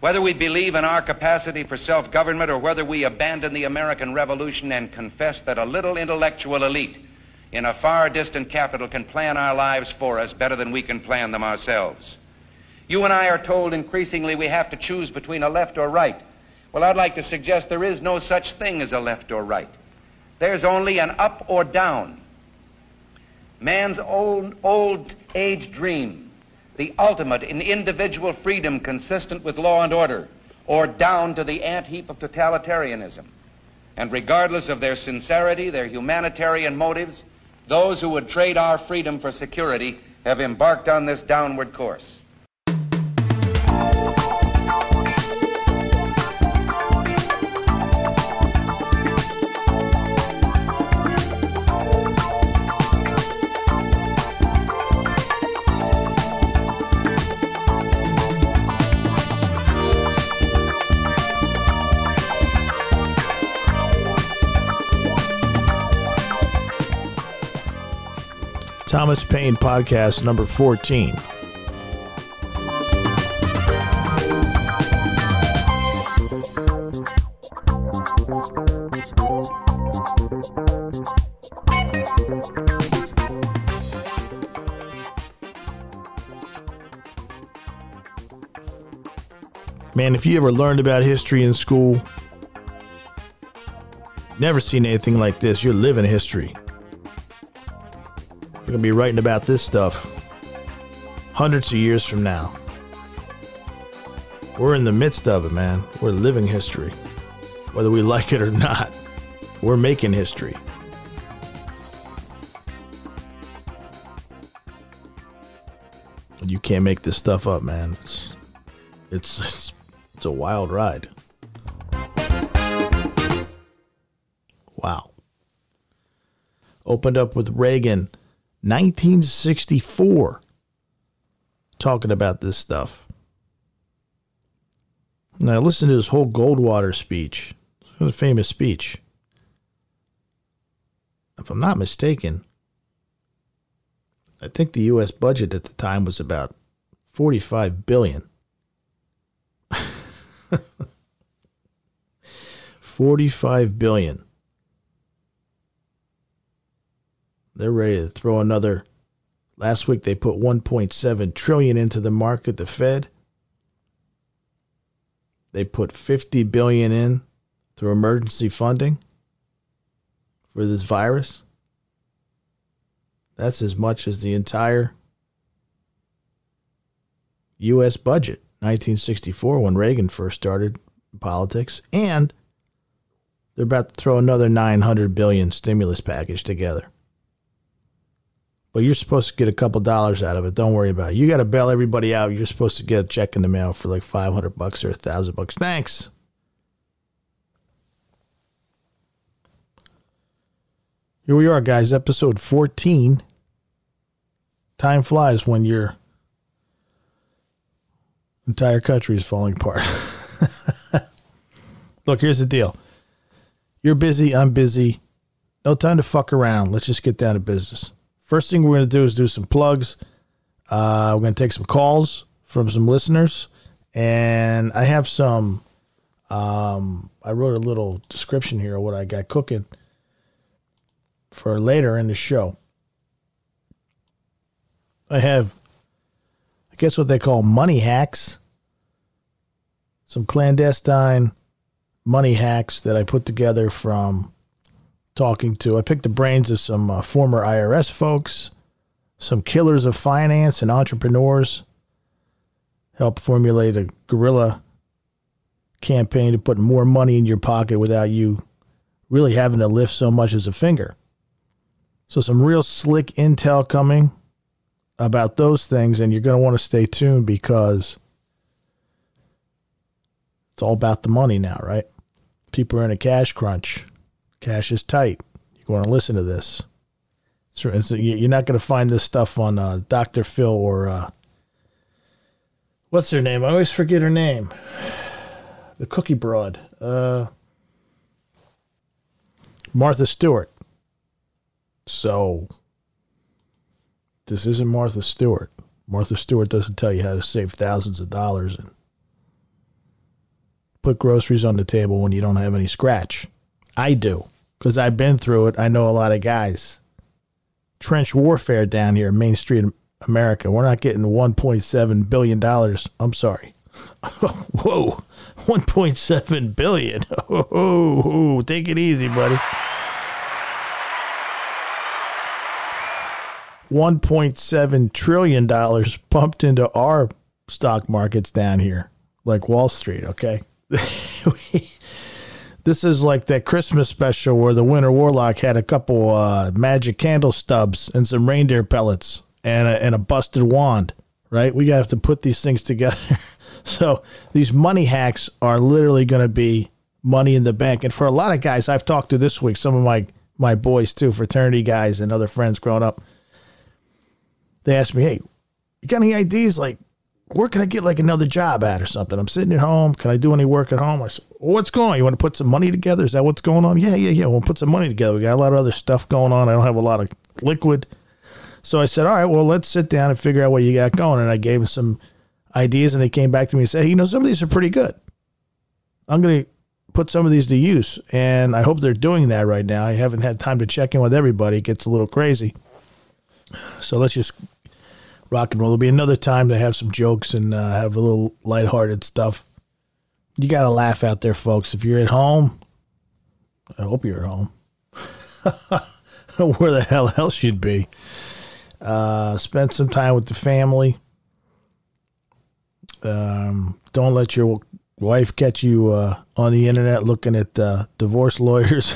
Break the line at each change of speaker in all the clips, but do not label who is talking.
Whether we believe in our capacity for self-government or whether we abandon the American Revolution and confess that a little intellectual elite in a far distant capital can plan our lives for us better than we can plan them ourselves. You and I are told increasingly we have to choose between a left or right. Well, I'd like to suggest there is no such thing as a left or right. There's only an up or down. Man's old age dream, the ultimate in individual freedom consistent with law and order, or down to the ant-heap of totalitarianism. And regardless of their sincerity, their humanitarian motives, those who would trade our freedom for security have embarked on this downward course.
Thomas Paine Podcast number 14. Man, if you ever learned about history in school, never seen anything like this. You're living history. You're going to be writing about this stuff hundreds of years from now. We're in the midst of it, man. We're living history. Whether we like it or not, we're making history. You can't make this stuff up, man. It's a wild ride. Wow. Opened up with Reagan, 1964, talking about this stuff. Now listen to this whole Goldwater speech. It was a famous speech. If I'm not mistaken, I think the U.S. budget at the time was about $45 billion. $45 billion. They're ready to throw another. Last week they put $1.7 trillion into the market, the Fed. They put $50 billion in through emergency funding for this virus. That's as much as the entire U.S. budget, 1964, when Reagan first started politics. And they're about to throw another $900 billion stimulus package together. But you're supposed to get a couple dollars out of it. Don't worry about it. You got to bail everybody out. You're supposed to get a check in the mail for like $500 or $1,000. Thanks. Here we are, guys. Episode 14. Time flies when your entire country is falling apart. Look, here's the deal. You're busy. I'm busy. No time to fuck around. Let's just get down to business. First thing we're going to do is do some plugs. We're going to take some calls from some listeners. And I have some, I wrote a little description here of what I got cooking for later in the show. I have, I guess what they call money hacks. Some clandestine money hacks that I put together from talking to. I picked the brains of some former IRS folks, some killers of finance and entrepreneurs, help formulate a guerrilla campaign to put more money in your pocket without you really having to lift so much as a finger. So some real slick intel coming about those things, and you're going to want to stay tuned because it's all about the money now, right? People are in a cash crunch. Cash is tight. You want to listen to this. So you're not going to find this stuff on Dr. Phil or what's her name? I always forget her name. The cookie broad. Martha Stewart. So this isn't Martha Stewart. Martha Stewart doesn't tell you how to save thousands of dollars and put groceries on the table when you don't have any scratch. I do, because I've been through it. I know a lot of guys. Trench warfare down here in Main Street, America. We're not getting $1.7 billion. I'm sorry. Whoa, $1.7 billion. Oh, take it easy, buddy. $1.7 trillion pumped into our stock markets down here, like Wall Street, okay? This is like that Christmas special where the Winter Warlock had a couple magic candle stubs and some reindeer pellets and a busted wand, right? We have to put these things together. So these money hacks are literally going to be money in the bank. And for a lot of guys I've talked to this week, some of my boys too, fraternity guys and other friends growing up, they asked me, hey, you got any ideas? Like, where can I get like another job at or something? I'm sitting at home. Can I do any work at home? I said, well, what's going on? You want to put some money together? Is that what's going on? Yeah. We'll put some money together. We got a lot of other stuff going on. I don't have a lot of liquid. So I said, all right, well, let's sit down and figure out what you got going. And I gave them some ideas, and they came back to me and said, hey, some of these are pretty good. I'm going to put some of these to use, and I hope they're doing that right now. I haven't had time to check in with everybody. It gets a little crazy. So let's just rock and roll. There'll be another time to have some jokes and have a little lighthearted stuff. You got to laugh out there, folks. If you're at home, I hope you're at home. Where the hell else you'd be. Spend some time with the family. Don't let your wife catch you on the internet looking at divorce lawyers.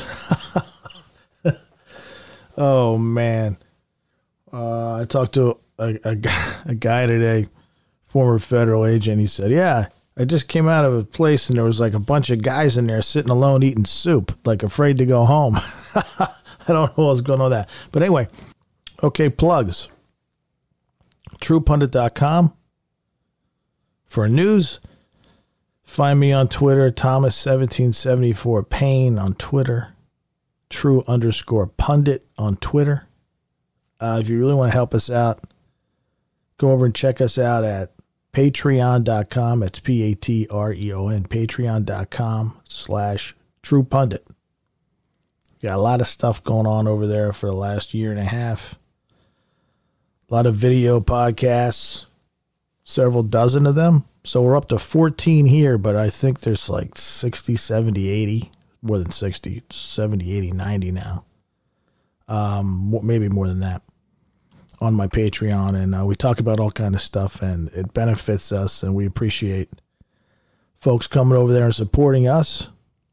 Oh, man. I talked to a guy today, former federal agent. He said, yeah, I just came out of a place and there was like a bunch of guys in there sitting alone eating soup, like afraid to go home. I don't know what's going on with that. But anyway, okay, plugs. TruePundit.com for news. Find me on Twitter, Thomas1774Payne on Twitter, True_Pundit on Twitter. If you really want to help us out, go over and check us out at patreon.com. It's Patreon, patreon.com/TruePundit. Got a lot of stuff going on over there for the last year and a half. A lot of video podcasts, several dozen of them. So we're up to 14 here, but I think there's like 60, 70, 80, more than 60, 70, 80, 90 now. Maybe more than that on my Patreon. And we talk about all kind of stuff, and it benefits us, and we appreciate folks coming over there and supporting us.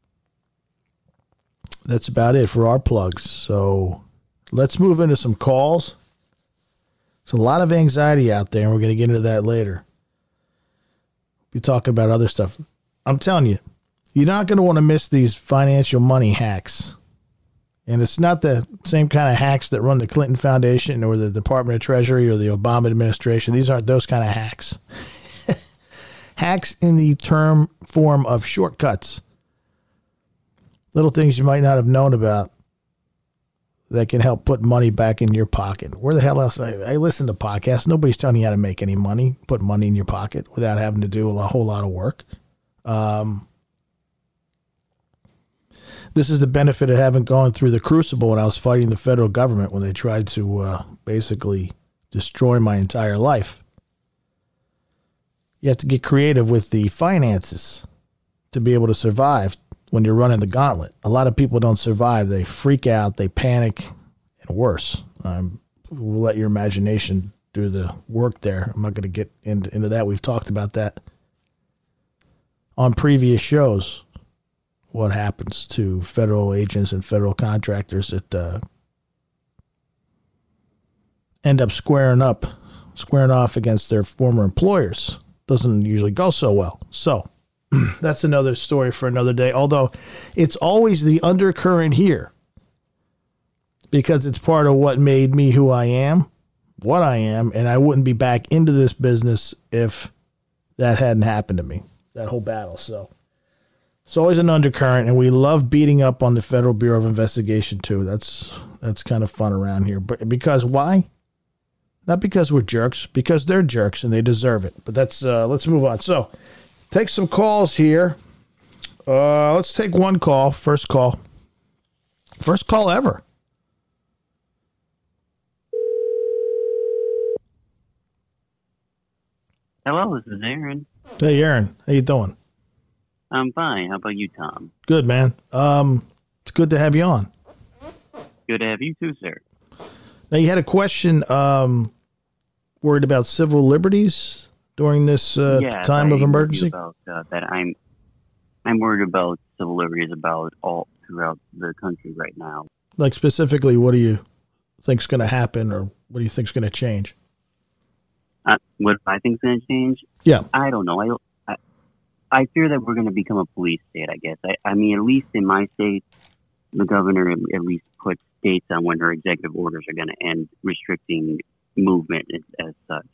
That's about it for our plugs. So let's move into some calls. There's a lot of anxiety out there, and we're going to get into that later. We talk about other stuff. I'm telling you, you're not going to want to miss these financial money hacks. And it's not the same kind of hacks that run the Clinton Foundation or the Department of Treasury or the Obama administration. These aren't those kind of hacks. Hacks in the form of shortcuts. Little things you might not have known about that can help put money back in your pocket. Where the hell else? I listen to podcasts. Nobody's telling you how to make any money, put money in your pocket without having to do a whole lot of work. This is the benefit of having gone through the crucible when I was fighting the federal government when they tried to basically destroy my entire life. You have to get creative with the finances to be able to survive when you're running the gauntlet. A lot of people don't survive. They freak out, they panic, and worse. We'll let your imagination do the work there. I'm not going to get into that. We've talked about that on previous shows. What happens to federal agents and federal contractors that end up squaring off against their former employers. Doesn't usually go so well. So that's another story for another day, although it's always the undercurrent here because it's part of what made me who I am, what I am, and I wouldn't be back into this business if that hadn't happened to me, that whole battle. So it's always an undercurrent, and we love beating up on the Federal Bureau of Investigation, too. That's kind of fun around here. But because why? Not because we're jerks, because they're jerks, and they deserve it. But let's move on. So take some calls here. Let's take one call. First call. First call ever.
Hello, this is Aaron.
Hey, Aaron. How you doing?
I'm fine. How about you, Tom?
Good, man. It's good to have you on.
Good to have you too, sir.
Now, you had a question worried about civil liberties during this time of emergency?
About that. I'm worried about civil liberties about all throughout the country right now.
Like, specifically, what do you think's going to happen, or what do you think's going to change?
What I think's going to change?
Yeah.
I don't know. I fear that we're going to become a police state, I guess. I mean, at least in my state, the governor at least puts dates on when her executive orders are going to end restricting movement as such.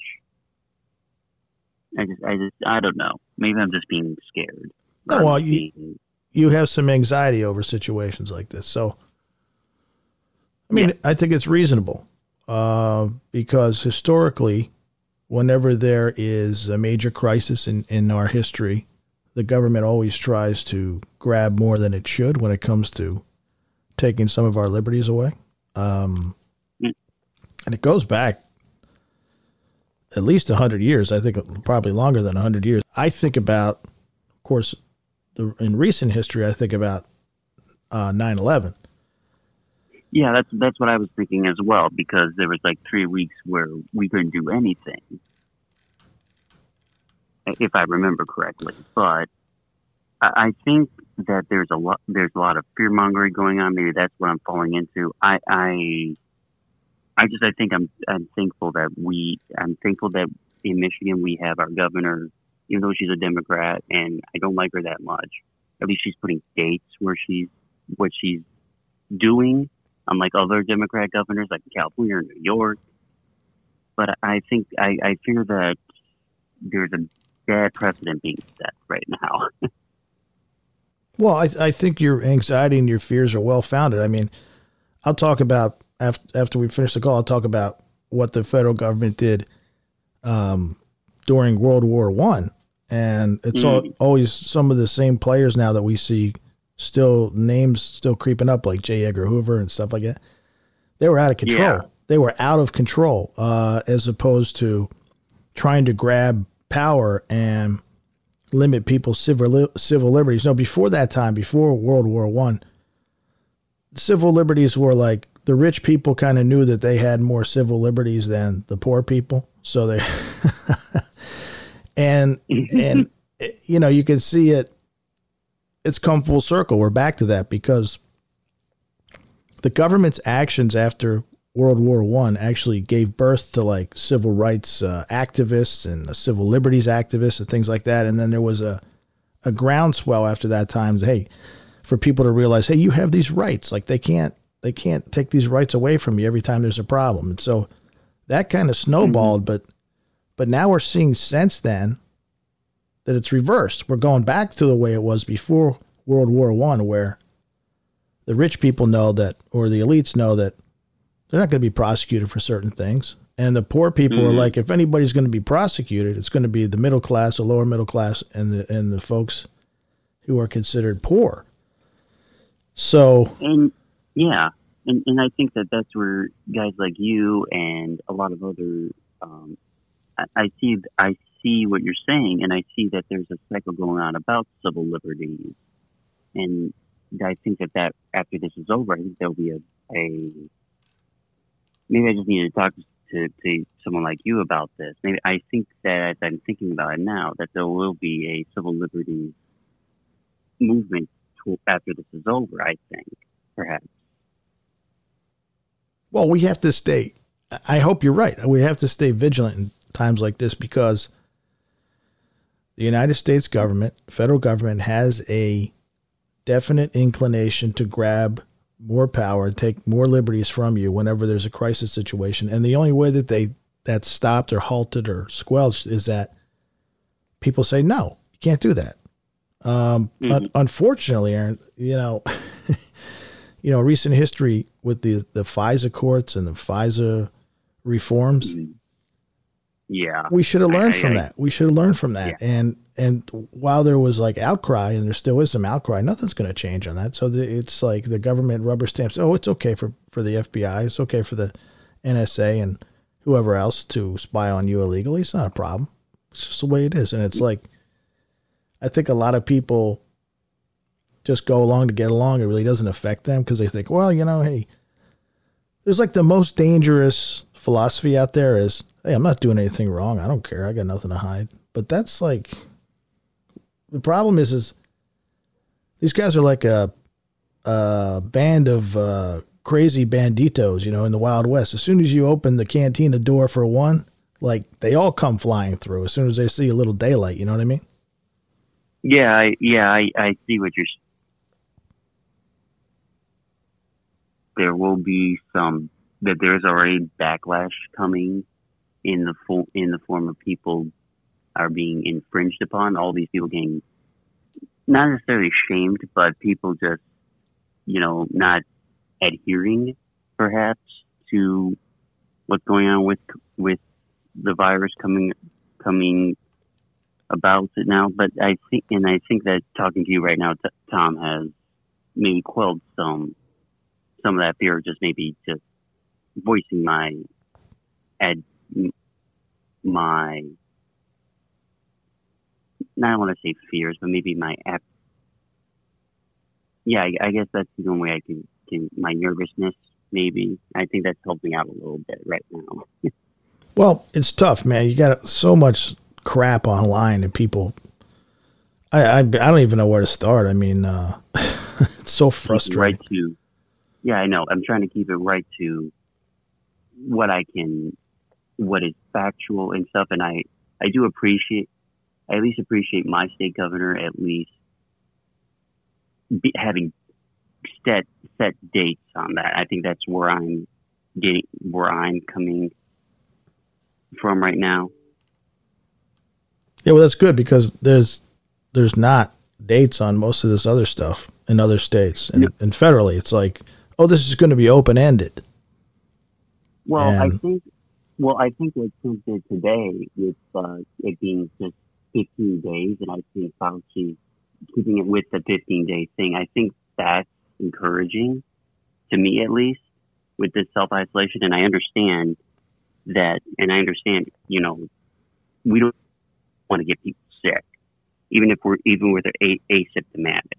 I don't know. Maybe I'm just being scared.
No, well, you have some anxiety over situations like this. So, I mean, yeah. I think it's reasonable because historically, whenever there is a major crisis in our history, the government always tries to grab more than it should when it comes to taking some of our liberties away. And it goes back at least 100 years. I think probably longer than 100 years. I think about, of course, in recent history, I think about 9/11.
Yeah, that's what I was thinking as well, because there was like 3 weeks where we couldn't do anything, if I remember correctly. But I think that there's a lot of fear mongering going on. Maybe that's what I'm falling into. I'm thankful that in Michigan we have our governor, even though she's a Democrat and I don't like her that much. At least she's putting dates what she's doing, unlike other Democrat governors like California or New York. But I think I fear that there's a bad precedent being set right now.
Well, I think your anxiety and your fears are well founded. I mean, I'll talk about after we finish the call. I'll talk about what the federal government did during World War I, and it's always some of the same players now that we see names still creeping up, like J. Edgar Hoover and stuff like that. They were out of control. Yeah. They were out of control, as opposed to trying to grab power and limit people's civil liberties. No, before that time, before World War I, civil liberties were like the rich people kind of knew that they had more civil liberties than the poor people. So they, and you know, you can see it. It's come full circle. We're back to that because the government's actions after World War I actually gave birth to like civil rights activists and civil liberties activists and things like that. And then there was a groundswell after that time, hey, for people to realize, hey, you have these rights. Like they can't take these rights away from you every time there's a problem. And so that kind of snowballed, but now we're seeing since then that it's reversed. We're going back to the way it was before World War I, where the rich people know that, or the elites know that they're not going to be prosecuted for certain things. And the poor people are like, if anybody's going to be prosecuted, it's going to be the middle class, the lower middle class, and the folks who are considered poor. So,
and I think that's where guys like you and a lot of other, I see what you're saying, and I see that there's a cycle going on about civil liberties, and I think that after this is over, I think there'll be maybe I just need to talk to someone like you about this. Maybe I think that as I'm thinking about it now, that there will be a civil liberties movement after this is over, I think, perhaps.
Well, we have to stay, I hope you're right. We have to stay vigilant in times like this because the United States government, federal government, has a definite inclination to grab more power, take more liberties from you whenever there's a crisis situation. And the only way that that's stopped or halted or squelched is that people say, no, you can't do that. Unfortunately, Aaron, recent history with the FISA courts and the FISA reforms,
Yeah.
We should have learned from that. We should have learned from that.
Yeah.
And while there was like outcry, and there still is some outcry, nothing's going to change on that. So it's like the government rubber stamps. Oh, it's okay for the FBI. It's okay for the NSA and whoever else to spy on you illegally. It's not a problem. It's just the way it is. And it's like, I think a lot of people just go along to get along. It really doesn't affect them because they think, well, hey, there's like the most dangerous philosophy out there is, hey, I'm not doing anything wrong. I don't care. I got nothing to hide. But that's like, the problem is these guys are like a band of crazy banditos, in the Wild West. As soon as you open the cantina door for one, like they all come flying through as soon as they see a little daylight. You know what I mean?
Yeah, I see what you're. There will be that there's already backlash coming in the form of people are being infringed upon. All these people getting not necessarily shamed, but people just not adhering perhaps to what's going on with the virus coming about it now. But I think that talking to you right now, Tom, has maybe quelled some of that fear. Just maybe just voicing my I don't want to say fears, but maybe I guess that's the only way I can my nervousness. Maybe I think that's helped me out a little bit right now.
Well, it's tough, man. You got so much crap online, and people. I don't even know where to start. I mean, it's so frustrating.
Yeah, I know. I'm trying to keep it right to what is factual and stuff, and I at least appreciate my state governor at least having set dates on that. I think that's where I'm coming from right now.
Yeah, well, that's good because there's not dates on most of this other stuff in other states, and federally, it's like, oh, this is going to be open ended.
Well, I think what Trump did today with it being just 15 days, and I think Fauci keeping it with the 15-day thing, I think that's encouraging to me, at least, with this self-isolation. And I understand that, we don't want to get people sick, even if we're asymptomatic.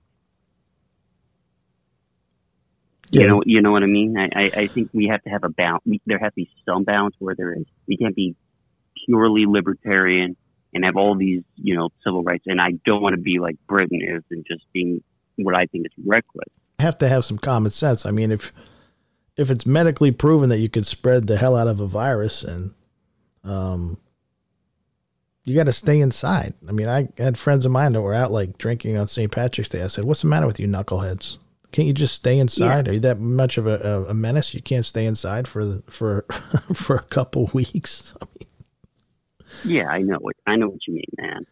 Yeah.
You know what I mean? I think we have to have a balance. There has to be some balance where we can't be purely libertarian and have all these, civil rights. And I don't want to be like Britain is and just being what I think is reckless.
Have to have some common sense. I mean, if it's medically proven that you could spread the hell out of a virus, and you got to stay inside. I mean, I had friends of mine that were out like drinking on St. Patrick's Day. I said, "What's the matter with you knuckleheads? Can't you just stay inside? Yeah. Are you that much of a menace? You can't stay inside for a couple weeks." I mean,
yeah, I know what you mean, man.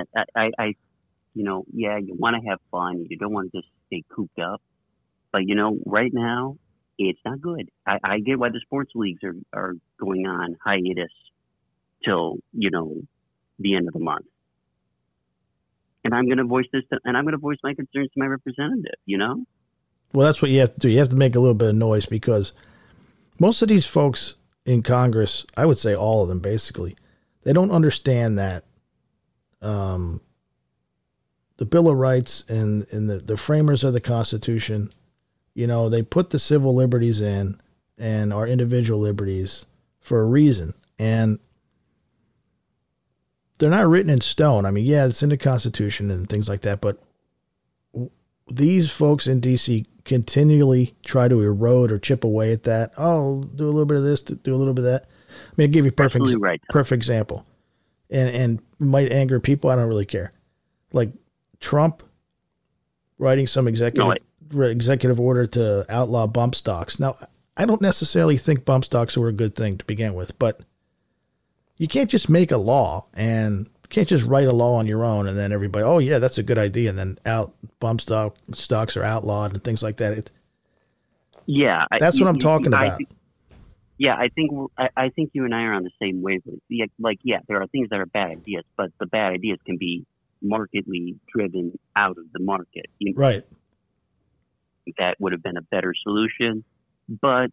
You want to have fun. You don't want to just stay cooped up. But right now it's not good. I get why the sports leagues are going on hiatus till the end of the month. And I'm going to voice my concerns to my representative.
Well, that's what you have to do. You have to make a little bit of noise because most of these folks in Congress, I would say all of them basically, they don't understand that the Bill of Rights and the framers of the Constitution, they put the civil liberties in and our individual liberties for a reason. And they're not written in stone. I mean, yeah, it's in the Constitution and things like that, but these folks in D.C. continually try to erode or chip away at that. Oh, do a little bit of this, do a little bit of that. I mean, I'll give you a perfect example. And might anger people. I don't really care. Like Trump writing some executive order to outlaw bump stocks. Now, I don't necessarily think bump stocks were a good thing to begin with, but you can't just make a law and you can't just write a law on your own and then everybody, oh yeah, that's a good idea. And then bump stocks are outlawed and things like that. That's what I'm talking about.
Yeah, I think you and I are on the same wavelength. Yeah, there are things that are bad ideas, but the bad ideas can be markedly driven out of the market.
Right.
That would have been a better solution. But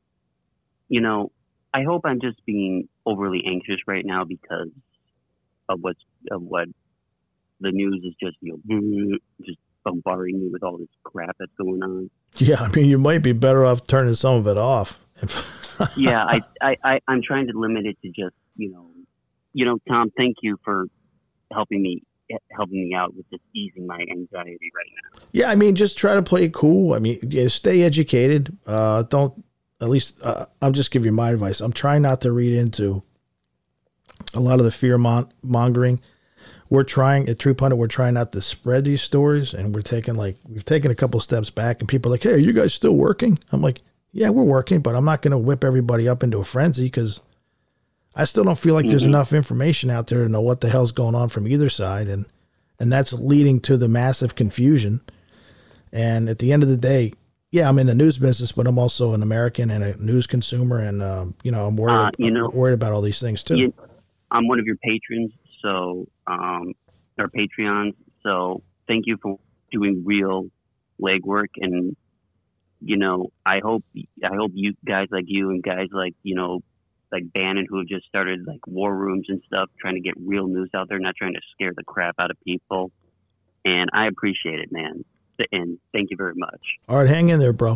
I hope I'm just being overly anxious right now because of what the news is just bombarding me with all this crap that's going on.
Yeah, I mean, you might be better off turning some of it off.
Yeah, I'm trying to limit it to just Tom, thank you for helping me out with just easing my anxiety right now.
Yeah, I mean, just try to play it cool. I mean, stay educated. Don't, at least, I'll just give you my advice. I'm trying not to read into a lot of the fear mongering. We're trying at True Pundit, we're trying not to spread these stories, and we've taken a couple steps back, and people are like, hey, are you guys still working? I'm like, yeah, we're working, but I'm not going to whip everybody up into a frenzy because I still don't feel like there's enough information out there to know what the hell's going on from either side. And that's leading to the massive confusion. And at the end of the day, yeah, I'm in the news business, but I'm also an American and a news consumer. And, I'm worried about all these things too.
I'm one of your patrons, or Patreons. So thank you for doing real legwork. And, I hope you guys like you and guys like Bannon, who have just started like war rooms and stuff, trying to get real news out there, not trying to scare the crap out of people. And I appreciate it, man. And thank you very much.
All right, hang in there, bro.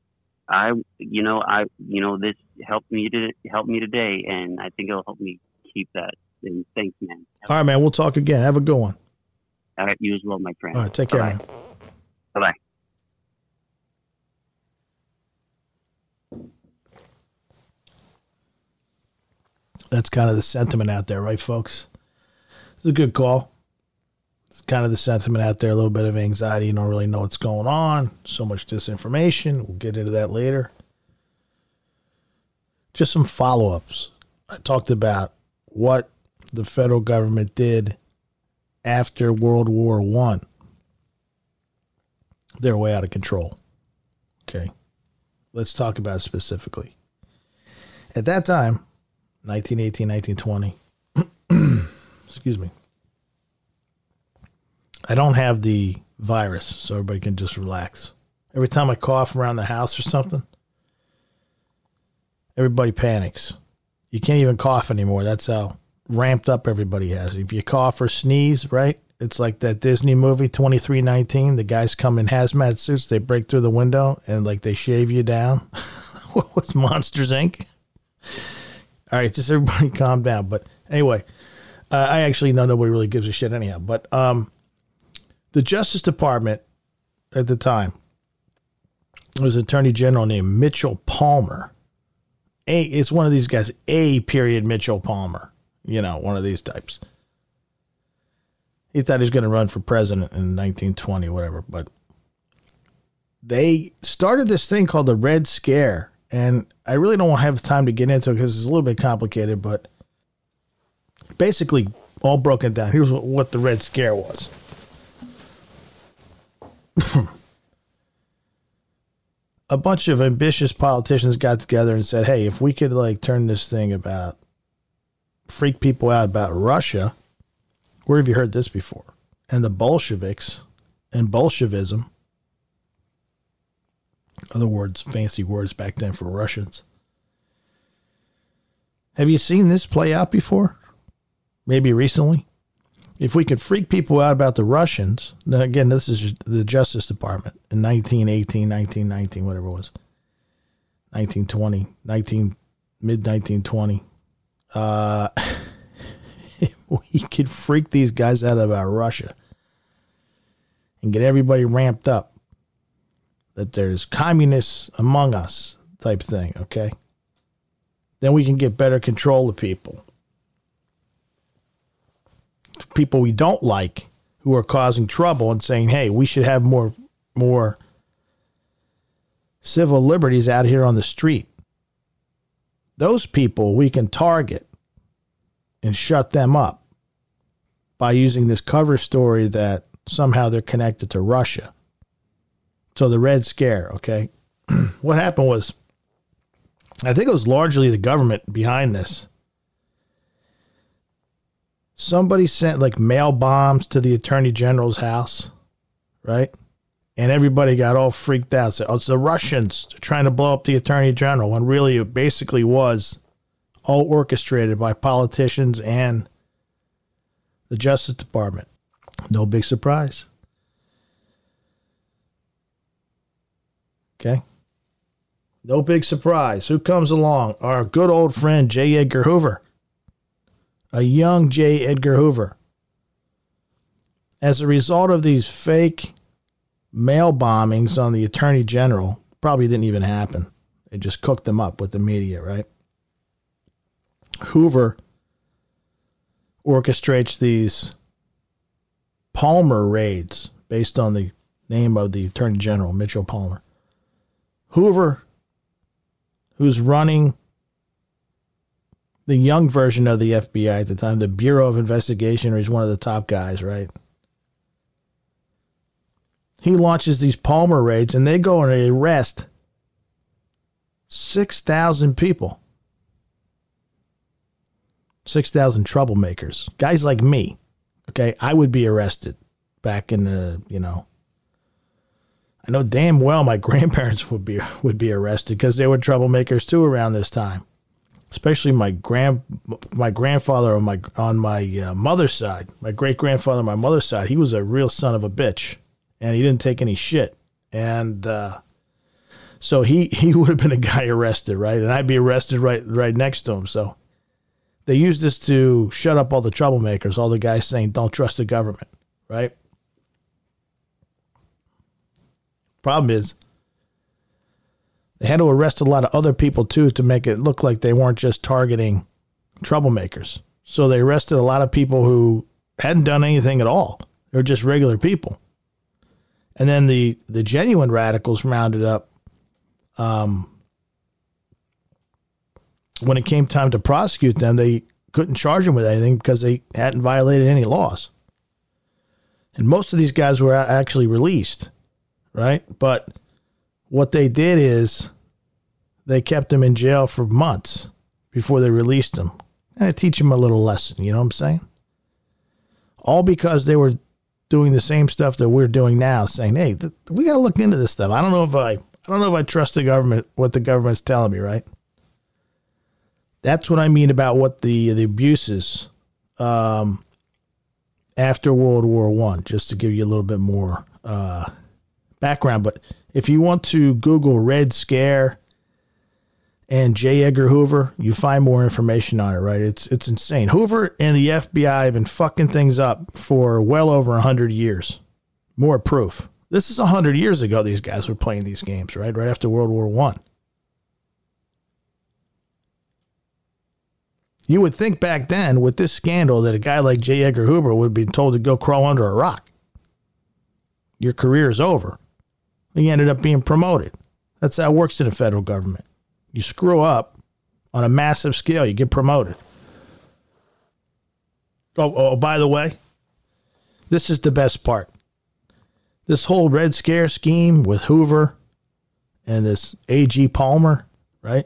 This helped me today, and I think it'll help me keep that. And thanks, man.
All right, man. We'll talk again. Have a good one.
All right, you as well, my friend.
All right, take care, man.
Bye-bye.
That's kind of the sentiment out there, right, folks? It's a good call. It's kind of the sentiment out there, a little bit of anxiety. You don't really know what's going on. So much disinformation. We'll get into that later. Just some follow-ups. I talked about what the federal government did after World War I. They're way out of control. Okay. Let's talk about it specifically. At that time, 1918, 1920. Excuse me. I don't have the virus, so everybody can just relax. Every time I cough around the house or something, everybody panics. You can't even cough anymore. That's how ramped up everybody has. If you cough or sneeze, right? It's like that Disney movie, 2319. The guys come in hazmat suits. They break through the window and they shave you down. What's Monsters, Inc.? All right, just everybody calm down. But anyway, I actually know nobody really gives a shit anyhow. But the Justice Department at the time was an attorney general named Mitchell Palmer. It's one of these guys, Mitchell Palmer. One of these types. He thought he was going to run for president in 1920, whatever. But they started this thing called the Red Scare. And I really don't have time to get into it because it's a little bit complicated, but basically all broken down. Here's what the Red Scare was. A bunch of ambitious politicians got together and said, hey, if we could turn this thing about, freak people out about Russia, where have you heard this before? And the Bolsheviks and Bolshevism, other words, fancy words back then for Russians. Have you seen this play out before? Maybe recently? If we could freak people out about the Russians, then again, this is the Justice Department in 1918, 1919, whatever it was, 1920, mid-1920. We could freak these guys out about Russia and get everybody ramped up that there's communists among us type thing, okay? Then we can get better control of people. People we don't like who are causing trouble and saying, hey, we should have more civil liberties out here on the street. Those people we can target and shut them up by using this cover story that somehow they're connected to Russia. So the Red Scare, okay? What happened was I think it was largely the government behind this. Somebody sent like mail bombs to the Attorney General's house, right? And everybody got all freaked out. Said, oh, it's the Russians. They're trying to blow up the Attorney General. When really it basically was all orchestrated by politicians and the Justice Department. No big surprise. Okay. No big surprise. Who comes along? Our good old friend, J. Edgar Hoover. A young J. Edgar Hoover. As a result of these fake mail bombings on the Attorney General, probably didn't even happen. They just cooked them up with the media, right? Hoover orchestrates these Palmer raids based on the name of the Attorney General, Mitchell Palmer. Hoover, who's running the young version of the FBI at the time, the Bureau of Investigation, or he's one of the top guys, right? He launches these Palmer raids, and they go and they arrest 6,000 people. 6,000 troublemakers. Guys like me, okay? I would be arrested back in the, I know damn well my grandparents would be arrested because they were troublemakers too around this time. Especially my grandfather on my mother's side, my great-grandfather on my mother's side, he was a real son of a bitch. And he didn't take any shit. And so he would have been a guy arrested, right? And I'd be arrested right next to him. So they used this to shut up all the troublemakers, all the guys saying, don't trust the government, right? Problem is, they had to arrest a lot of other people, too, to make it look like they weren't just targeting troublemakers. So they arrested a lot of people who hadn't done anything at all. They were just regular people. And then the genuine radicals rounded up. When it came time to prosecute them, they couldn't charge them with anything because they hadn't violated any laws. And most of these guys were actually released, right? But what they did is they kept them in jail for months before they released them. And to teach them a little lesson, you know what I'm saying? All because they were doing the same stuff that we're doing now, saying, hey, we got to look into this stuff. I don't know if I trust the government, what the government's telling me, right? That's what I mean about what the abuses after World War I, just to give you a little bit more background. But if you want to Google Red Scare and J. Edgar Hoover, you find more information on it, right? It's insane. Hoover and the FBI have been fucking things up for well over 100 years. More proof. This is 100 years ago these guys were playing these games, right? Right after World War I. You would think back then with this scandal that a guy like J. Edgar Hoover would be told to go crawl under a rock. Your career is over. He ended up being promoted. That's how it works in the federal government. You screw up on a massive scale, you get promoted. Oh, by the way, this is the best part. This whole Red Scare scheme with Hoover and this A.G. Palmer, right?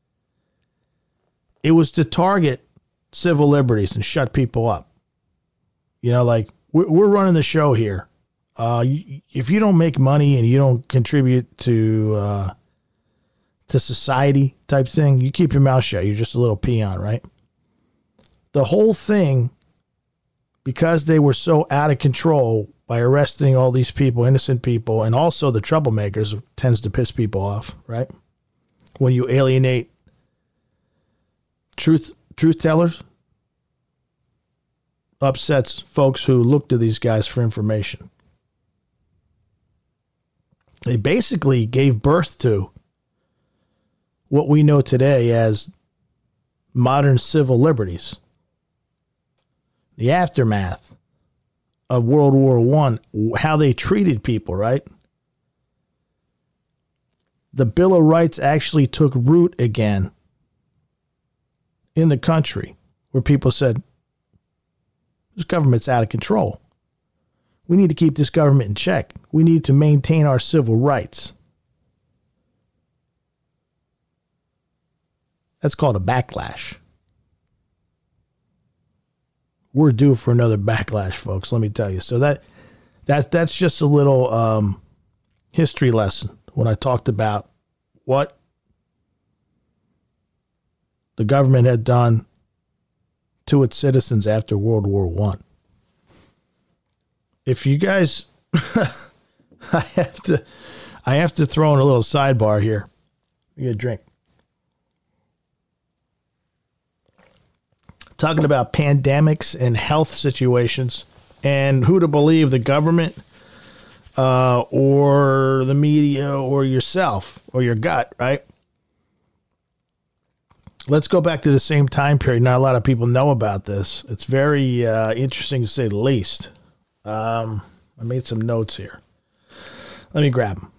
It was to target civil liberties and shut people up. Like, we're running the show here. If you don't make money and you don't contribute to society type thing, you keep your mouth shut. You're just a little peon, right? The whole thing, because they were so out of control by arresting all these people, innocent people, and also the troublemakers, tends to piss people off, right? When you alienate truth tellers, upsets folks who look to these guys for information. They basically gave birth to what we know today as modern civil liberties. The aftermath of World War I, how they treated people, right? The Bill of Rights actually took root again in the country, where people said, this government's out of control. We need to keep this government in check. We need to maintain our civil rights. That's called a backlash. We're due for another backlash, folks, let me tell you. So that's just a little history lesson when I talked about what the government had done to its citizens after World War I. If you guys, I have to throw in a little sidebar here. You get a drink. Talking about pandemics and health situations and who to believe, the government or the media or yourself or your gut, right? Let's go back to the same time period. Not a lot of people know about this. It's very interesting to say the least. I made some notes here. Let me grab them.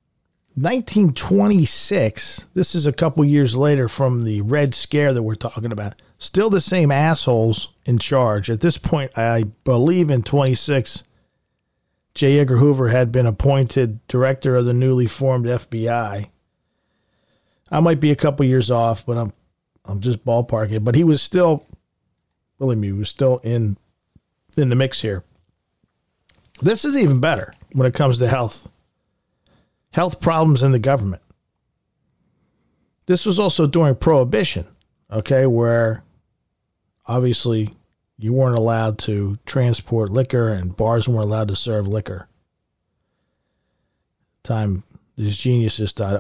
1926, this is a couple years later from the Red Scare that we're talking about. Still the same assholes in charge. At this point, I believe in 26, J. Edgar Hoover had been appointed director of the newly formed FBI. I might be a couple years off, but I'm just ballparking. But he was still, believe me, he was still in the mix here. This is even better when it comes to health problems in the government. This was also during Prohibition, okay, where obviously you weren't allowed to transport liquor and bars weren't allowed to serve liquor. Time these geniuses thought,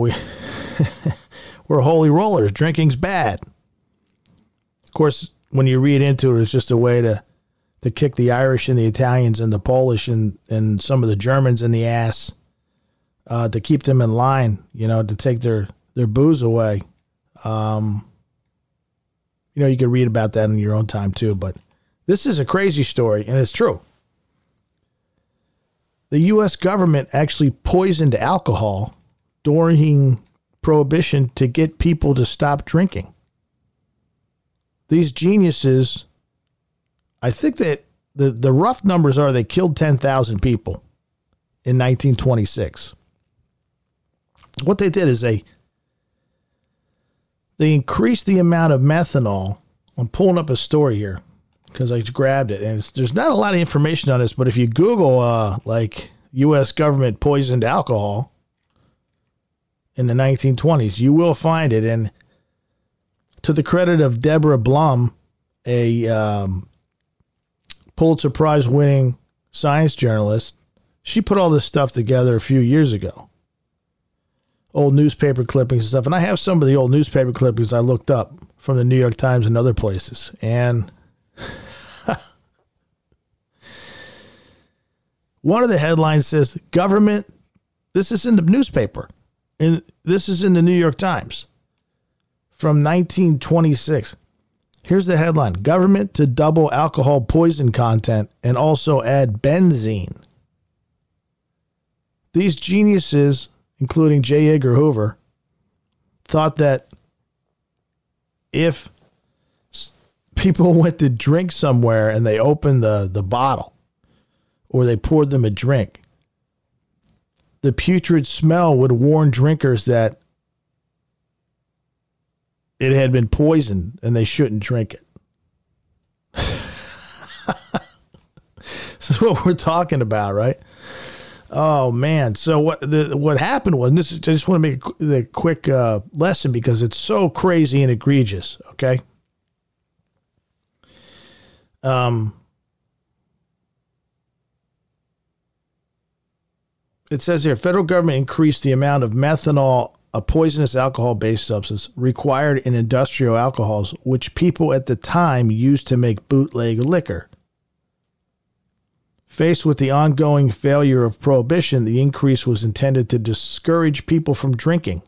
we're holy rollers, drinking's bad. Of course, when you read into it, it's just a way to kick the Irish and the Italians and the Polish and some of the Germans in the ass, to keep them in line, to take their booze away. You could read about that in your own time too, but this is a crazy story, and it's true. The U.S. government actually poisoned alcohol during Prohibition to get people to stop drinking. These geniuses, I think that the rough numbers are they killed 10,000 people in 1926. What they did is they increased the amount of methanol. I'm pulling up a story here because I grabbed it, and there's not a lot of information on this, but if you Google like U.S. government poisoned alcohol in the 1920s, you will find it. And to the credit of Deborah Blum, a Pulitzer Prize winning science journalist, she put all this stuff together a few years ago. Old newspaper clippings and stuff. And I have some of the old newspaper clippings I looked up from the New York Times and other places. And one of the headlines says, government, this is in the newspaper, and this is in the New York Times from 1926. Here's the headline: government to double alcohol poison content and also add benzene. These geniuses, including J. Edgar Hoover, thought that if people went to drink somewhere and they opened the bottle or they poured them a drink, the putrid smell would warn drinkers that it had been poisoned and they shouldn't drink it. This is what we're talking about, right? Oh man! So what happened was, and this is, I just want to make a quick lesson because it's so crazy and egregious. Okay. It says here, federal government increased the amount of methanol, a poisonous alcohol-based substance, required in industrial alcohols, which people at the time used to make bootleg liquor. Faced with the ongoing failure of Prohibition, the increase was intended to discourage people from drinking.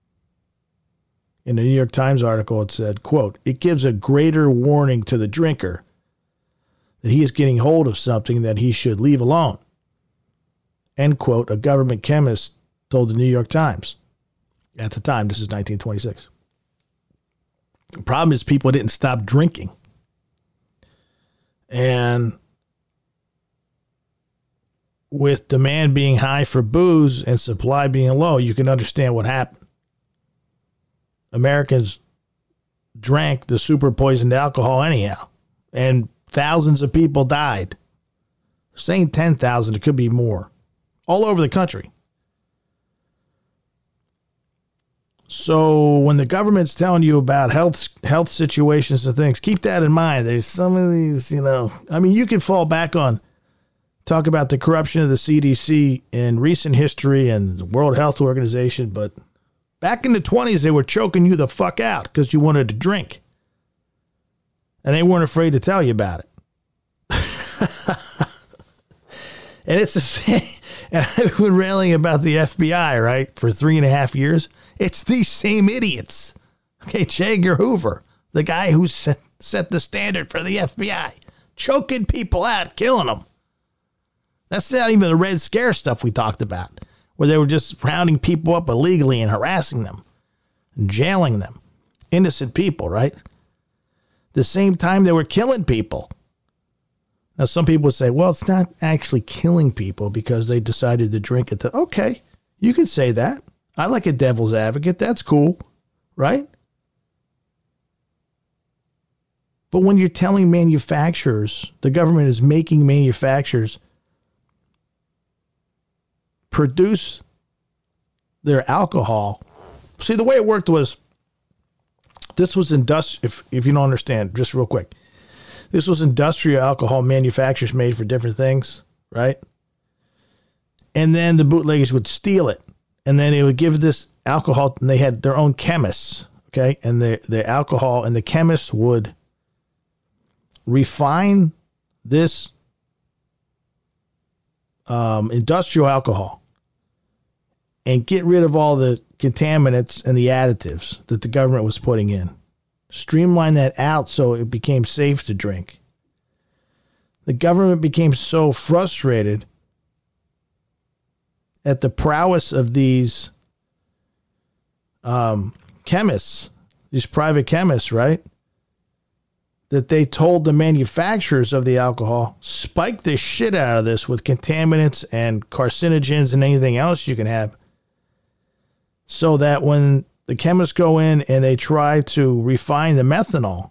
In the New York Times article, it said, quote, it gives a greater warning to the drinker that he is getting hold of something that he should leave alone. End quote, a government chemist told the New York Times. At the time, this is 1926. The problem is people didn't stop drinking. And with demand being high for booze and supply being low, you can understand what happened. Americans drank the super poisoned alcohol anyhow. And thousands of people died. Saying 10,000, it could be more. All over the country. So when the government's telling you about health situations and things, keep that in mind. There's some of these, you can fall back on, talk about the corruption of the CDC in recent history and the World Health Organization, but back in the 20s, they were choking you the fuck out because you wanted to drink. And they weren't afraid to tell you about it. And it's the same. And I've been railing about the FBI, right, for 3.5 years. It's these same idiots. Okay, J. Edgar Hoover, the guy who set the standard for the FBI, choking people out, killing them. That's not even the Red Scare stuff we talked about, where they were just rounding people up illegally and harassing them and jailing them. Innocent people, right? The same time they were killing people. Now, some people would say, well, it's not actually killing people because they decided to drink it. Okay, you can say that. I like a devil's advocate. That's cool, right? But when you're telling manufacturers, the government is making manufacturers produce their alcohol. See, the way it worked was, this was if you don't understand, just real quick. This was industrial alcohol manufacturers made for different things, right? And then the bootleggers would steal it. And then they would give this alcohol, and they had their own chemists, okay? And the alcohol, and the chemists would refine this industrial alcohol and get rid of all the contaminants and the additives that the government was putting in. Streamline that out so it became safe to drink. The government became so frustrated at the prowess of these chemists, these private chemists, right? That they told the manufacturers of the alcohol, spike the shit out of this with contaminants and carcinogens and anything else you can have, so that when the chemists go in and they try to refine the methanol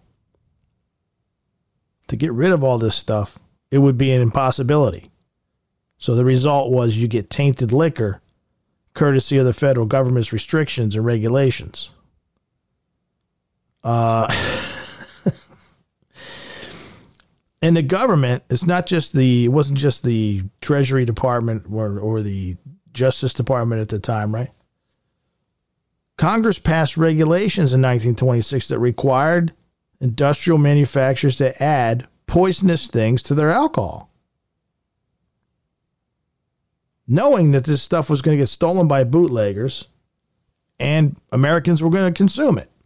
to get rid of all this stuff, it would be an impossibility. So the result was you get tainted liquor, courtesy of the federal government's restrictions and regulations. And the government, it wasn't just the Treasury Department or the Justice Department at the time, right? Congress passed regulations in 1926 that required industrial manufacturers to add poisonous things to their alcohol, knowing that this stuff was going to get stolen by bootleggers and Americans were going to consume it.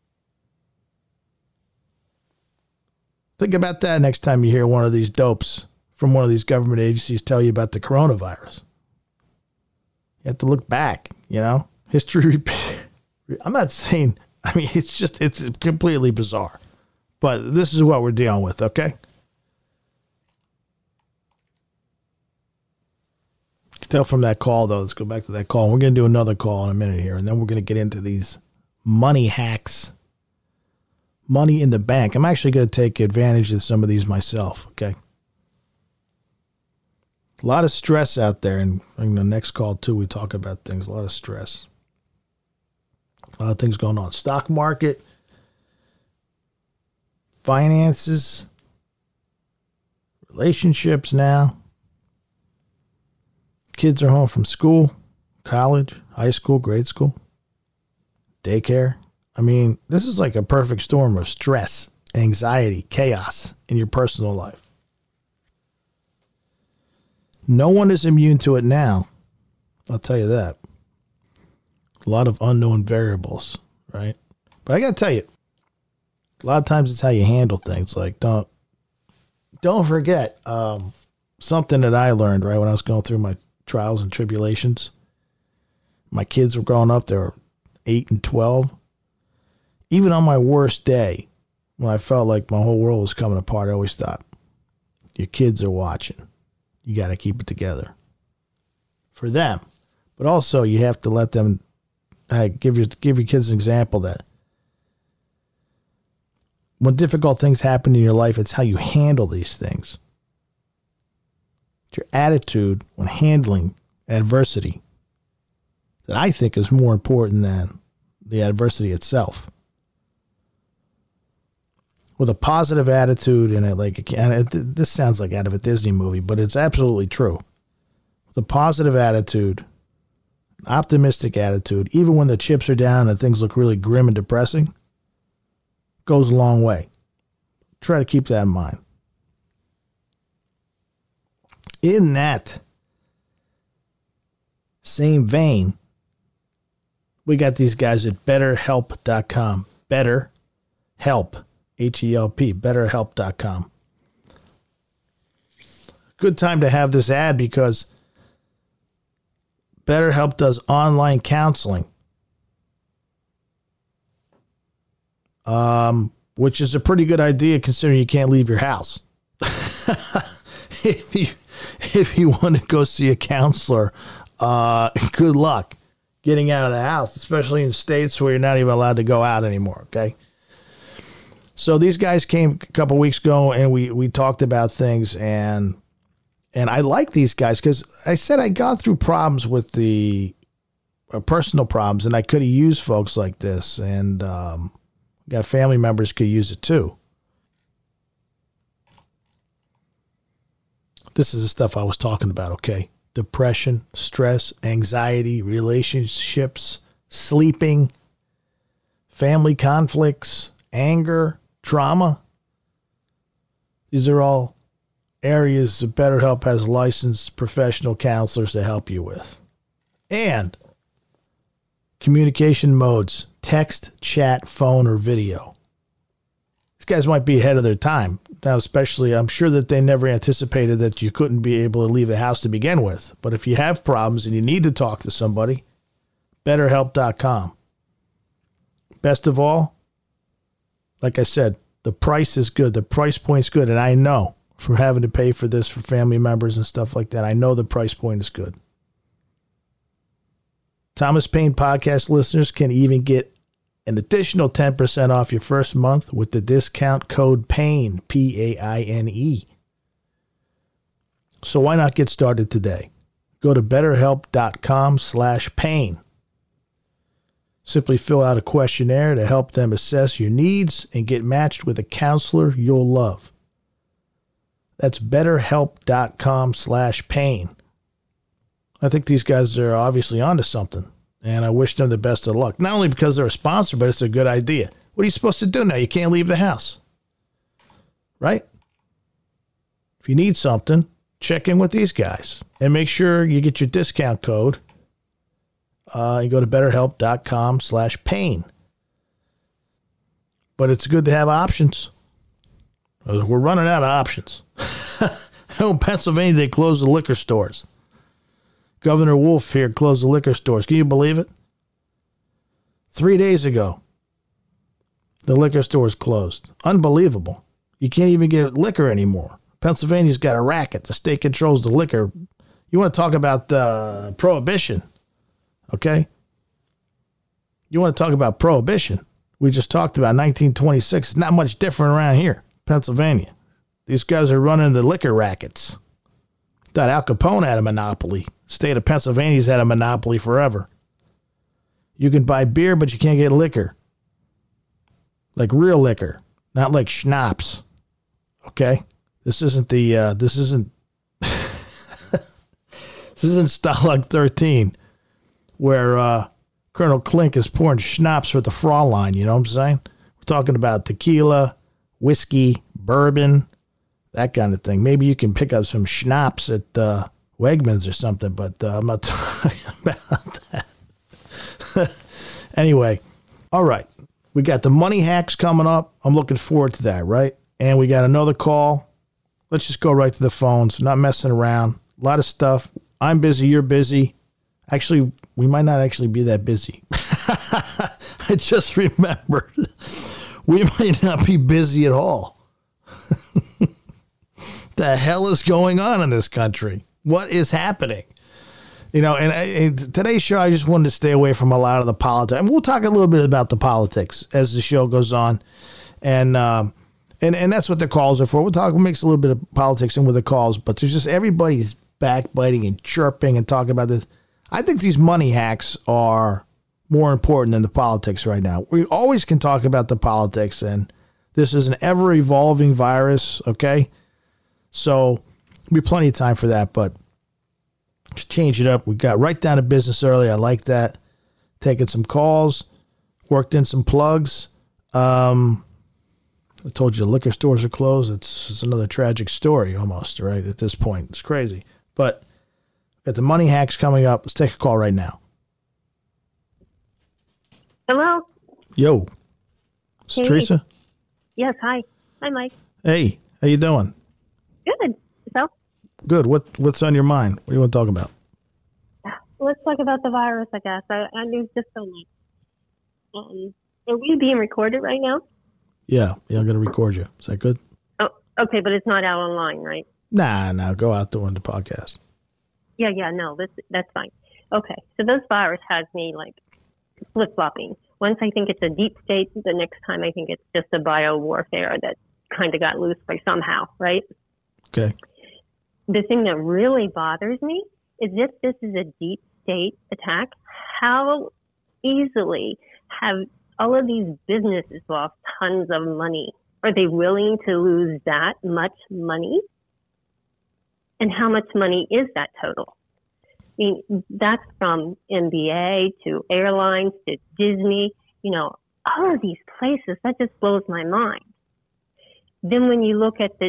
Think about that next time you hear one of these dopes from one of these government agencies tell you about the coronavirus. You have to look back, history. I'm not saying, it's completely bizarre, but this is what we're dealing with. Okay. You can tell from that call though. Let's go back to that call. We're going to do another call in a minute here, and then we're going to get into these money hacks, money in the bank. I'm actually going to take advantage of some of these myself. Okay. A lot of stress out there. And in the next call too, we talk about things, a lot of stress. A lot of things going on. Stock market, finances, relationships now. Kids are home from school, college, high school, grade school, daycare. This is like a perfect storm of stress, anxiety, chaos in your personal life. No one is immune to it now. I'll tell you that. A lot of unknown variables, right? But I got to tell you, a lot of times it's how you handle things. Like, don't forget something that I learned, right, when I was going through my trials and tribulations. My kids were growing up. They were 8 and 12. Even on my worst day, when I felt like my whole world was coming apart, I always thought, your kids are watching. You got to keep it together for them. But also, you have to let them give your kids an example that when difficult things happen in your life, it's how you handle these things. It's your attitude when handling adversity that I think is more important than the adversity itself. With a positive attitude in it, this sounds like out of a Disney movie, but it's absolutely true. With a positive attitude, optimistic attitude, even when the chips are down and things look really grim and depressing, goes a long way. Try to keep that in mind. In that same vein, we got these guys at BetterHelp.com. BetterHelp, H-E-L-P, BetterHelp.com. Good time to have this ad because BetterHelp does online counseling, which is a pretty good idea considering you can't leave your house. If you want to go see a counselor, good luck getting out of the house, especially in states where you're not even allowed to go out anymore, okay? So these guys came a couple weeks ago, and we talked about things, and I like these guys because I said I got through problems with the personal problems, and I could have used folks like this, and got family members could use it too. This is the stuff I was talking about, okay? Depression, stress, anxiety, relationships, sleeping, family conflicts, anger, trauma. These are all areas that BetterHelp has licensed professional counselors to help you with. And communication modes, text, chat, phone, or video. These guys might be ahead of their time. Now, especially, I'm sure that they never anticipated that you couldn't be able to leave the house to begin with. But if you have problems and you need to talk to somebody, BetterHelp.com. Best of all, like I said, the price is good. The price point's good. And I know from having to pay for this for family members and stuff like that, I know the price point is good. Thomas Paine podcast listeners can even get an additional 10% off your first month with the discount code PAINE, P-A-I-N-E. So why not get started today? Go to betterhelp.com/pain. Simply fill out a questionnaire to help them assess your needs and get matched with a counselor you'll love. That's betterhelp.com/pain. I think these guys are obviously onto something, and I wish them the best of luck. Not only because they're a sponsor, but it's a good idea. What are you supposed to do now? You can't leave the house, right? If you need something, check in with these guys and make sure you get your discount code. You go to betterhelp.com/pain. But it's good to have options. We're running out of options. In Pennsylvania, they closed the liquor stores. Governor Wolf here closed the liquor stores. Can you believe it? 3 days ago, the liquor stores closed. Unbelievable. You can't even get liquor anymore. Pennsylvania's got a racket. The state controls the liquor. You want to talk about prohibition, okay? You want to talk about prohibition. We just talked about 1926. It's not much different around here, Pennsylvania. These guys are running the liquor rackets. Thought Al Capone had a monopoly. State of Pennsylvania's had a monopoly forever. You can buy beer, but you can't get liquor. Like real liquor, not like schnapps. Okay? This isn't this isn't Stalag 13, where Colonel Klink is pouring schnapps for the Fraulein, you know what I'm saying? We're talking about tequila, whiskey, bourbon, that kind of thing. Maybe you can pick up some schnapps at Wegmans or something, but I'm not talking about that. Anyway, all right. We got the money hacks coming up. I'm looking forward to that, right? And we got another call. Let's just go right to the phones. Not messing around. A lot of stuff. I'm busy. You're busy. Actually, we might not actually be that busy. I just remembered. We might not be busy at all. The hell is going on in this country? What is happening? You know, and today's show, I just wanted to stay away from a lot of the politics. And we'll talk a little bit about the politics as the show goes on. And that's what the calls are for. We'll mix a little bit of politics in with the calls, but there's just everybody's backbiting and chirping and talking about this. I think these money hacks are more important than the politics right now. We always can talk about the politics, and this is an ever-evolving virus, okay? So there'll be plenty of time for that, but let's change it up. We got right down to business early. I like that. Taking some calls, worked in some plugs. I told you the liquor stores are closed. It's another tragic story almost, right, at this point. It's crazy. But got the money hacks coming up. Let's take a call right now.
Hello?
Yo. It's
Hey.
Teresa?
Yes, hi. Hi, Mike.
Hey, how you doing?
Good. So,
Good. What's on your mind? What do you want to talk about?
let's talk about the virus, I guess. I knew just so much. Are we being recorded right now?
Yeah, I'm going to record you. Is that good?
Oh, okay, but it's not out online, right?
Nah, go out doing the podcast.
Yeah, no, that's fine. Okay, so this virus has me, like, flip-flopping. Once I think it's a deep state, the next time I think it's just a bio-warfare that kind of got loose by somehow, right?
Okay.
The thing that really bothers me is if this is a deep state attack, how easily have all of these businesses lost tons of money? Are they willing to lose that much money? And how much money is that total? I mean, that's from NBA to airlines to Disney, all of these places. That just blows my mind. Then when you look at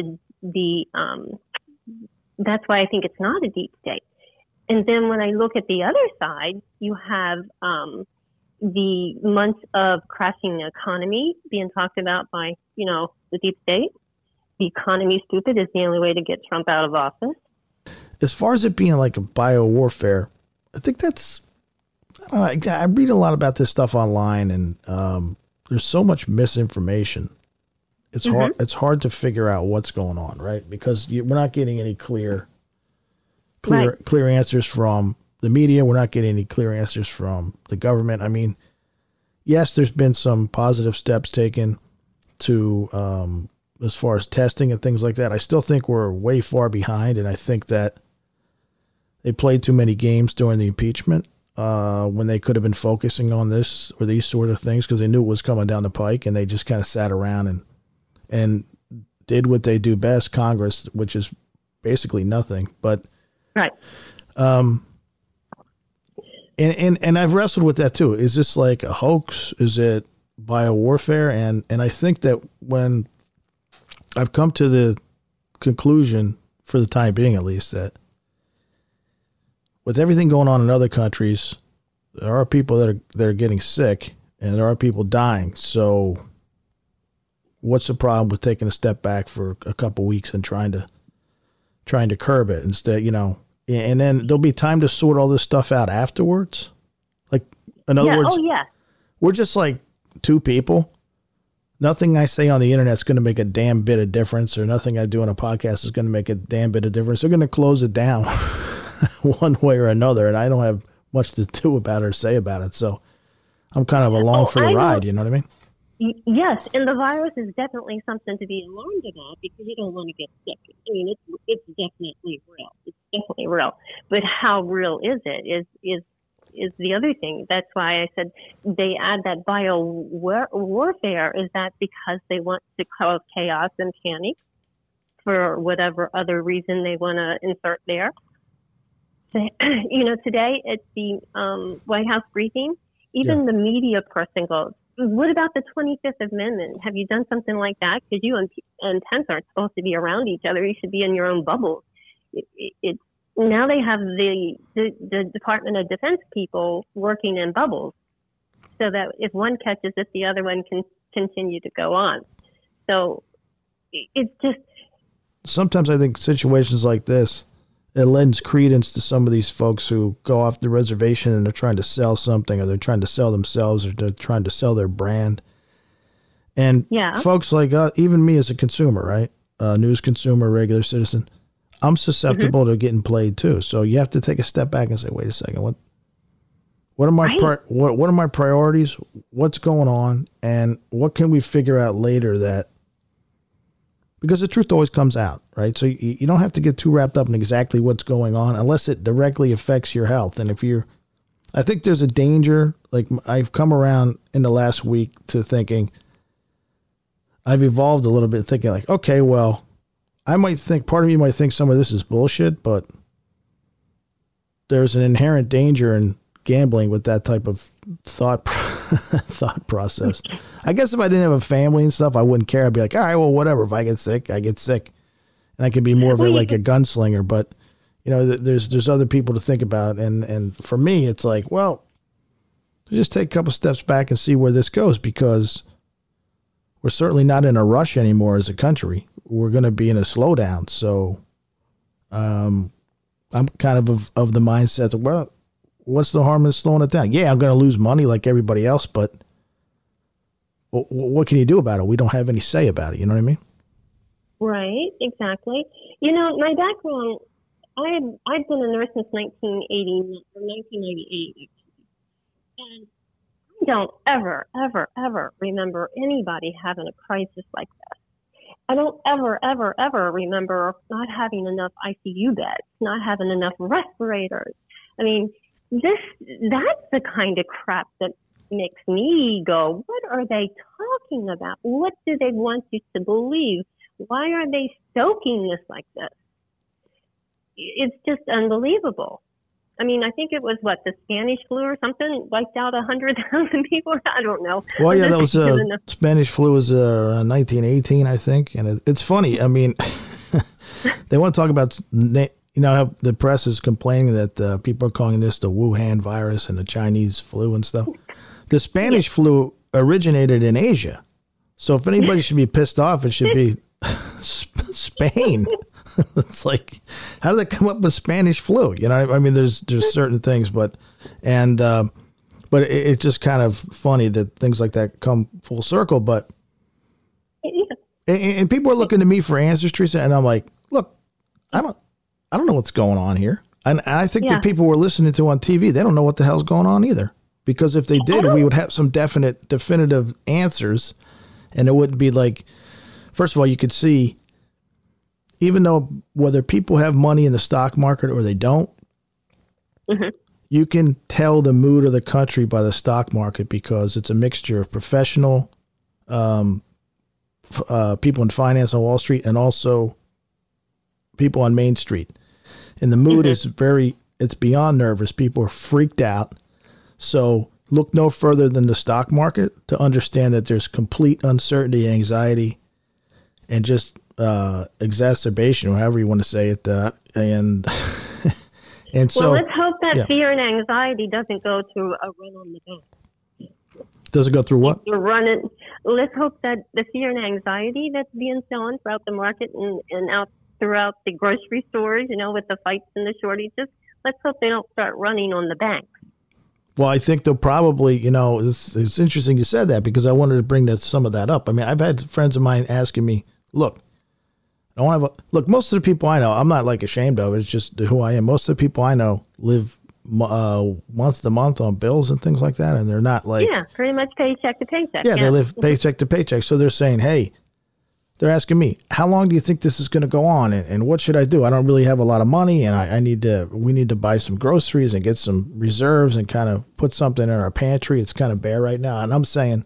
that's why I think it's not a deep state. And then when I look at the other side, you have the months of crashing the economy being talked about by, the deep state. The economy stupid is the only way to get Trump out of office.
As far as it being like a bio-warfare, I think that's, I read a lot about this stuff online, and there's so much misinformation. It's hard. It's hard to figure out what's going on, right? Because we're not getting any clear answers from the media. We're not getting any clear answers from the government. I mean, yes, there's been some positive steps taken to as far as testing and things like that. I still think we're way far behind, and I think that they played too many games during the impeachment when they could have been focusing on this or these sort of things because they knew it was coming down the pike, and they just kind of sat around and did what they do best, Congress, which is basically nothing. But
right.
And I've wrestled with that too. Is this like a hoax? Is it bio-warfare? And I think that when I've come to the conclusion, for the time being at least, that with everything going on in other countries, there are people that are getting sick and there are people dying. So what's the problem with taking a step back for a couple weeks and trying to curb it instead, and then there'll be time to sort all this stuff out afterwards. Like, in other words, we're just like two people. Nothing I say on the internet is going to make a damn bit of difference, or nothing I do on a podcast is going to make a damn bit of difference. They're going to close it down one way or another, and I don't have much to do about it or say about it. So I'm kind of along for the ride. You know what I mean?
Yes, and the virus is definitely something to be alarmed about because you don't want to get sick. I mean, it's definitely real. It's definitely real. But how real is it is the other thing. That's why I said they add that bio-warfare. Is that because they want to cause chaos and panic for whatever other reason they want to insert there? Today at the White House briefing, even the media person goes, what about the 25th Amendment? Have you done something like that? Because you and Pence aren't supposed to be around each other. You should be in your own bubbles. Now they have the Department of Defense people working in bubbles so that if one catches it, the other one can continue to go on. So it's just...
Sometimes I think situations like this, it lends credence to some of these folks who go off the reservation and they're trying to sell something, or they're trying to sell themselves, or they're trying to sell their brand. And folks like even me as a consumer, right? News consumer, regular citizen, I'm susceptible to getting played too. So you have to take a step back and say, wait a second, What are my what are my priorities? What's going on, and what can we figure out later that, because the truth always comes out, right? So you don't have to get too wrapped up in exactly what's going on unless it directly affects your health. And if you're, I think there's a danger, like I've come around in the last week to thinking, I've evolved a little bit thinking like, okay, well, I might think, part of me might think some of this is bullshit, but there's an inherent danger in gambling with that type of thought process. I guess if I didn't have a family and stuff, I wouldn't care. I'd be like, all right, well, whatever. If I get sick, I get sick, and I could be more of like a gunslinger. But you know, there's other people to think about, and for me, it's like, well, just take a couple steps back and see where this goes, because we're certainly not in a rush anymore as a country. We're going to be in a slowdown. So, I'm kind of the mindset that, well, what's the harm in slowing it down? Yeah, I'm going to lose money like everybody else, but what can you do about it? We don't have any say about it. You know what I mean? Right,
exactly. You know, my background, I've been a nurse since 1998, and I don't ever, ever, ever remember anybody having a crisis like this. I don't ever, ever, ever remember not having enough ICU beds, not having enough respirators. I mean, that's the kind of crap that makes me go, what are they talking about? What do they want you to believe? Why are they stoking this like this? It's just unbelievable. I mean, I think it was the Spanish flu or something wiped out 100,000 people. I don't know.
Well, yeah, that was Spanish flu was 1918, I think. And it's funny. I mean, they want to talk about, you know, how the press is complaining that people are calling this the Wuhan virus and the Chinese flu and stuff. The Spanish flu originated in Asia. So if anybody should be pissed off, it should be Spain. It's like, how did they come up with Spanish flu? You know, I mean, there's certain things, but it's just kind of funny that things like that come full circle. But and people are looking to me for answers, Teresa, and I'm like, look, I don't know what's going on here. And I think the people we're listening to on TV, they don't know what the hell's going on either. Because if they did, we would have some definitive answers. And it wouldn't be like, first of all, you could see, even though whether people have money in the stock market or they don't, you can tell the mood of the country by the stock market, because it's a mixture of professional people in finance on Wall Street and also people on Main Street. And the mood is it's beyond nervous. People are freaked out. So look no further than the stock market to understand that there's complete uncertainty, anxiety, and just exacerbation, or however you want to say it. And so,
well, let's hope that fear and anxiety doesn't go through a run on the bank.
Does it go through what?
Let's hope that the fear and anxiety that's being sown throughout the market and out throughout the grocery stores, you know, with the fights and the shortages, let's hope they don't start running on the banks.
Well, I think they'll probably, you know, it's interesting you said that, because I wanted to bring some of that up. I mean, I've had friends of mine asking me, look, most of the people I know, I'm not like ashamed of it. It's just who I am. Most of the people I know live month to month on bills and things like that. And they're not like,
pretty much paycheck to paycheck.
Yeah, they live paycheck to paycheck. So they're saying, hey, they're asking me, how long do you think this is going to go on? And what should I do? I don't really have a lot of money, and we need to buy some groceries and get some reserves and kind of put something in our pantry. It's kind of bare right now. And I'm saying,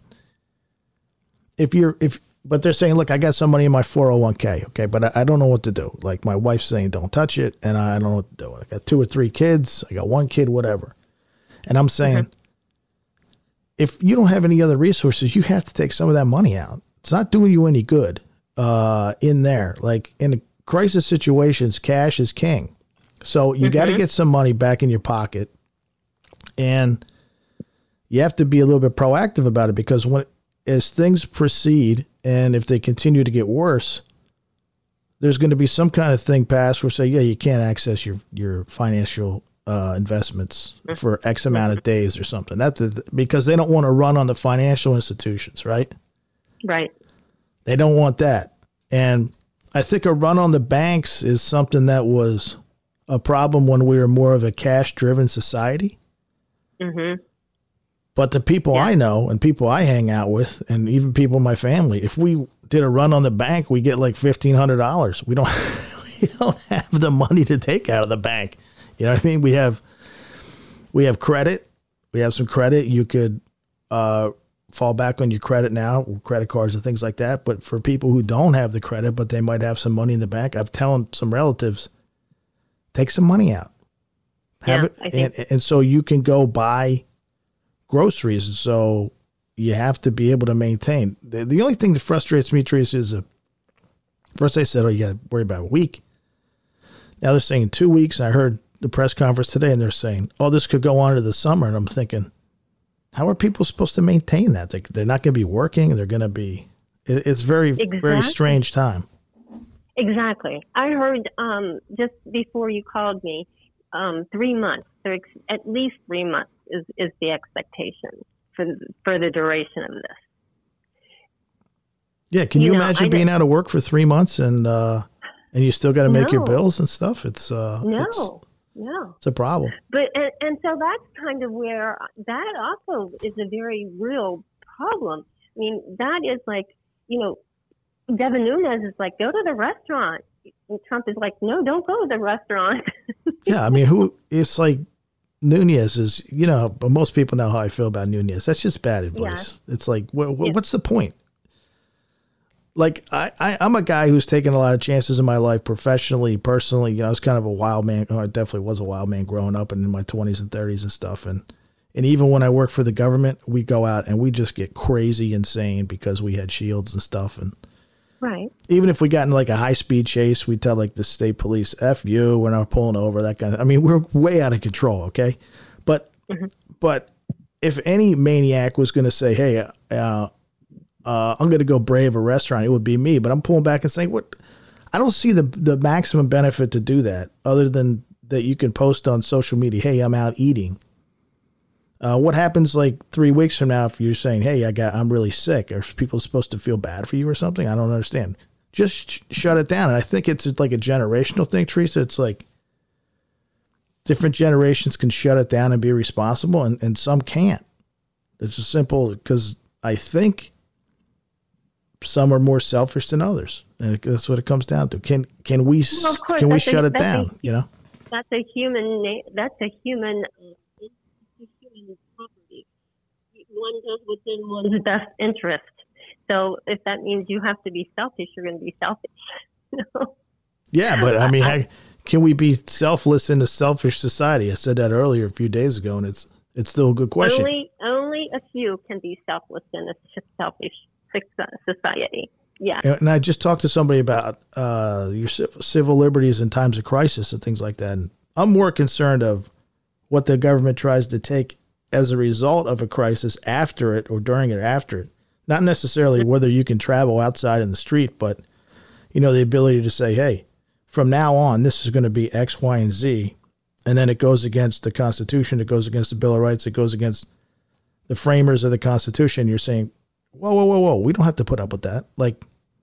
but they're saying, look, I got some money in my 401k. Okay. But I don't know what to do. Like my wife's saying, don't touch it. And I don't know what to do. I got 2 or 3 kids. I got 1 kid, whatever. And I'm saying, if you don't have any other resources, you have to take some of that money out. It's not doing you any good. In there, like in crisis situations, cash is king. So you got to get some money back in your pocket, and you have to be a little bit proactive about it, because as things proceed, and if they continue to get worse, there's going to be some kind of thing passed where say, you can't access your financial investments for X amount of days or something. That's because they don't want to run on the financial institutions, right?
Right.
They don't want that. And I think a run on the banks is something that was a problem when we were more of a cash-driven society.
Mm-hmm.
But the people I know and people I hang out with, and even people in my family, if we did a run on the bank, we get like $1,500. We don't have the money to take out of the bank. You know what I mean? We have credit. We have some credit. You could fall back on your credit now, credit cards and things like that. But for people who don't have the credit, but they might have some money in the bank, I've telling some relatives, take some money out. And so you can go buy groceries. So you have to be able to maintain. The only thing that frustrates me, Teresa, is first they said, oh, you got to worry about a week. Now they're saying 2 weeks. I heard the press conference today and they're saying, oh, this could go on into the summer. And I'm thinking, how are people supposed to maintain that? They're not going to be working. They're going to be, it's very, very strange time.
Exactly. I heard just before you called me, 3 months, at least 3 months is the expectation for the duration of this.
Yeah. Can you imagine being out of work for 3 months and you still got to make your bills and stuff? It's a problem.
But and so that's kind of where that also is a very real problem. I mean, that is like, Devin Nunes is like, go to the restaurant. And Trump is like, no, don't go to the restaurant.
Yeah, I mean, it's like Nunes is, but most people know how I feel about Nunes. That's just bad advice. Yeah. It's like, what's the point? Like, I'm a guy who's taken a lot of chances in my life, professionally, personally. I was kind of a wild man. I definitely was a wild man growing up and in my 20s and 30s and stuff. And even when I worked for the government, we go out and we just get crazy insane because we had shields and stuff. And
right.
Even if we got in like a high-speed chase, we tell like the state police, F you, we're not pulling over, that kind of. I mean, we're way out of control, okay? But if any maniac was going to say, hey, I'm going to go brave a restaurant, it would be me. But I'm pulling back and saying, what? I don't see the maximum benefit to do that other than that you can post on social media, hey, I'm out eating. What happens like 3 weeks from now if you're saying, hey, I'm really sick? Are people supposed to feel bad for you or something? I don't understand. Just shut it down. And I think it's like a generational thing, Teresa. It's like different generations can shut it down and be responsible, and some can't. It's just simple because I think some are more selfish than others, and that's what it comes down to. Can we shut it down?
That's a human. That's a human. Property. One does within one's best interest. So if that means you have to be selfish, you're going to be selfish.
Yeah, but I mean, can we be selfless in a selfish society? I said that earlier a few days ago, and it's still a good question.
Only a few can be selfless in a selfish society. Yeah.
And I just talked to somebody about your civil liberties in times of crisis and things like that. And I'm more concerned of what the government tries to take as a result of a crisis after it or during it or after it. Not necessarily whether you can travel outside in the street, but, the ability to say, hey, from now on, this is going to be X, Y, and Z. And then it goes against the Constitution. It goes against the Bill of Rights. It goes against the framers of the Constitution. You're saying, whoa. We don't have to put up with that. Like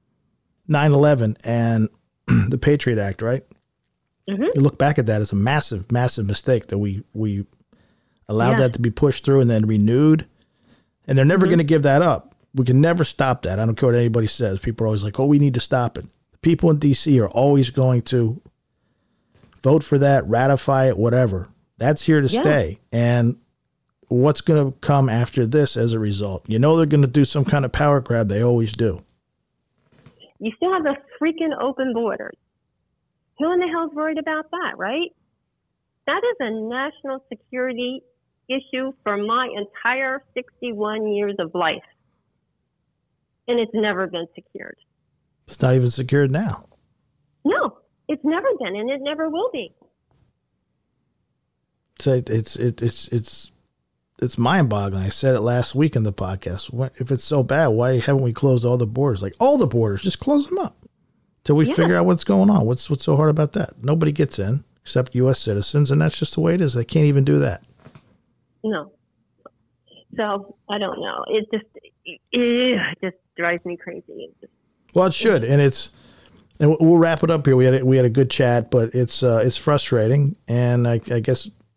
9/11 and the Patriot Act, right? Mm-hmm. You look back at that as a massive, massive mistake that we allowed that to be pushed through and then renewed. And they're never going to give that up. We can never stop that. I don't care what anybody says. People are always like, oh, we need to stop it. The people in D.C. are always going to vote for that, ratify it, whatever. That's here to stay. And what's going to come after this as a result? They're going to do some kind of power grab. They always do.
You still have the freaking open borders. Who in the hell's worried about that, right? That is a national security issue for my entire 61 years of life. And it's never been secured.
It's not even secured now.
No, it's never been, and it never will be.
So it's mind-boggling. I said it last week in the podcast. If it's so bad, why haven't we closed all the borders? Like all the borders, just close them up till we figure out what's going on. What's so hard about that? Nobody gets in except U.S. citizens, and that's just the way it is. They can't even do that.
No. So I don't know. It just drives me crazy.
Well, it should, and we'll wrap it up here. We had a good chat, but it's frustrating, and I guess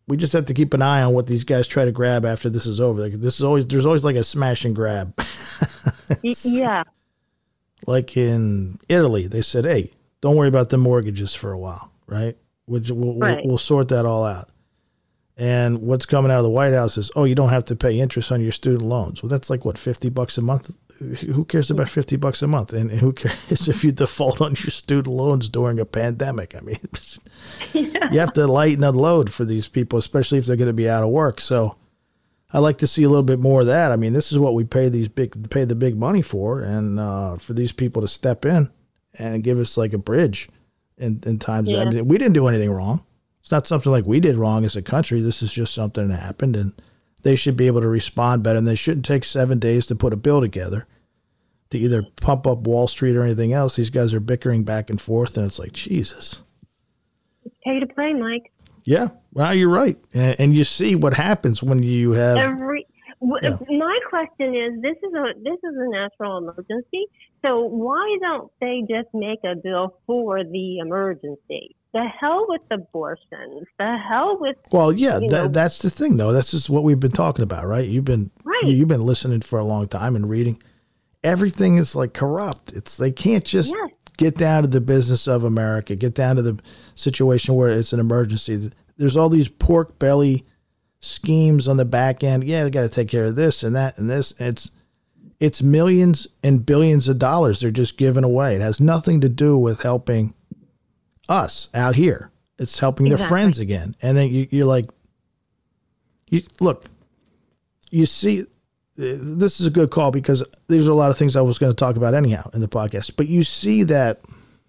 we just have to keep an eye on what these guys try to grab after this is over. Like, there's always like a smash and grab.
Yeah.
Like in Italy, they said, "Hey, don't worry about the mortgages for a while, right? We'll sort that all out." And what's coming out of the White House is, "Oh, you don't have to pay interest on your student loans." Well, that's like what, $50 a month? Who cares about $50 a month? And who cares if you default on your student loans during a pandemic? I mean, you have to lighten the load for these people, especially if they're going to be out of work. So I like to see a little bit more of that. I mean, this is what we pay the big money for, and for these people to step in and give us like a bridge in times. I mean, we didn't do anything wrong. It's not something like we did wrong as a country. This is just something that happened, and they should be able to respond better. And they shouldn't take 7 days to put a bill together to either pump up Wall Street or anything else. These guys are bickering back and forth, and it's like, Jesus.
It's pay to play, Mike.
Yeah, well, you're right. And you see what happens when you have
My question is, this is a national emergency. So why don't they just make a bill for the emergency? The hell with abortions. The hell with.
Well, yeah, that's the thing, though. That's just what we've been talking about, right? You've been listening for a long time and reading. Everything is like corrupt. They can't just get down to the business of America, get down to the situation where it's an emergency. There's all these pork belly schemes on the back end. Yeah, they got to take care of this and that and this. It's millions and billions of dollars they're just giving away. It has nothing to do with helping us out here. It's helping their friends again. And then you're like, you see, this is a good call because these are a lot of things I was going to talk about anyhow in the podcast. But you see that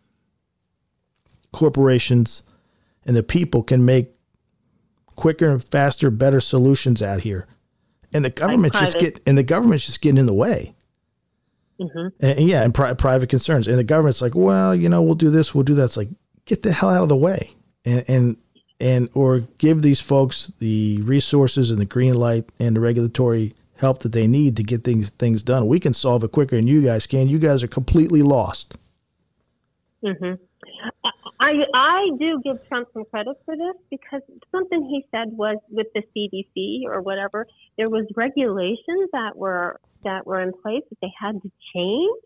corporations and the people can make quicker and faster, better solutions out here, and the government's just getting in the way. Mm-hmm. And private concerns, and the government's like, well, we'll do this, we'll do that. It's like, get the hell out of the way, and or give these folks the resources and the green light and the regulatory help that they need to get things done. We can solve it quicker than you guys can. You guys are completely lost.
Mm-hmm. I do give Trump some credit for this, because something he said was with the CDC or whatever, there was regulations that were in place that they had to change.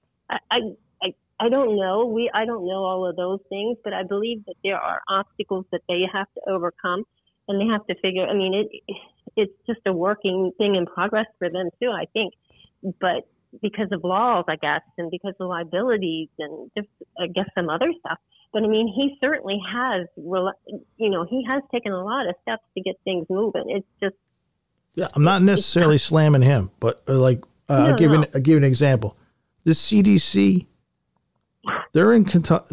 I don't know. I don't know all of those things, but I believe that there are obstacles that they have to overcome, and they have to figure. I mean, it's just a working thing in progress for them too, I think. But because of laws, I guess, and because of liabilities and just, I guess, some other stuff. But I mean, he certainly has, he has taken a lot of steps to get things moving. It's just.
Yeah, I'm not necessarily slamming him, but I'll give you an example. The CDC, they're in contact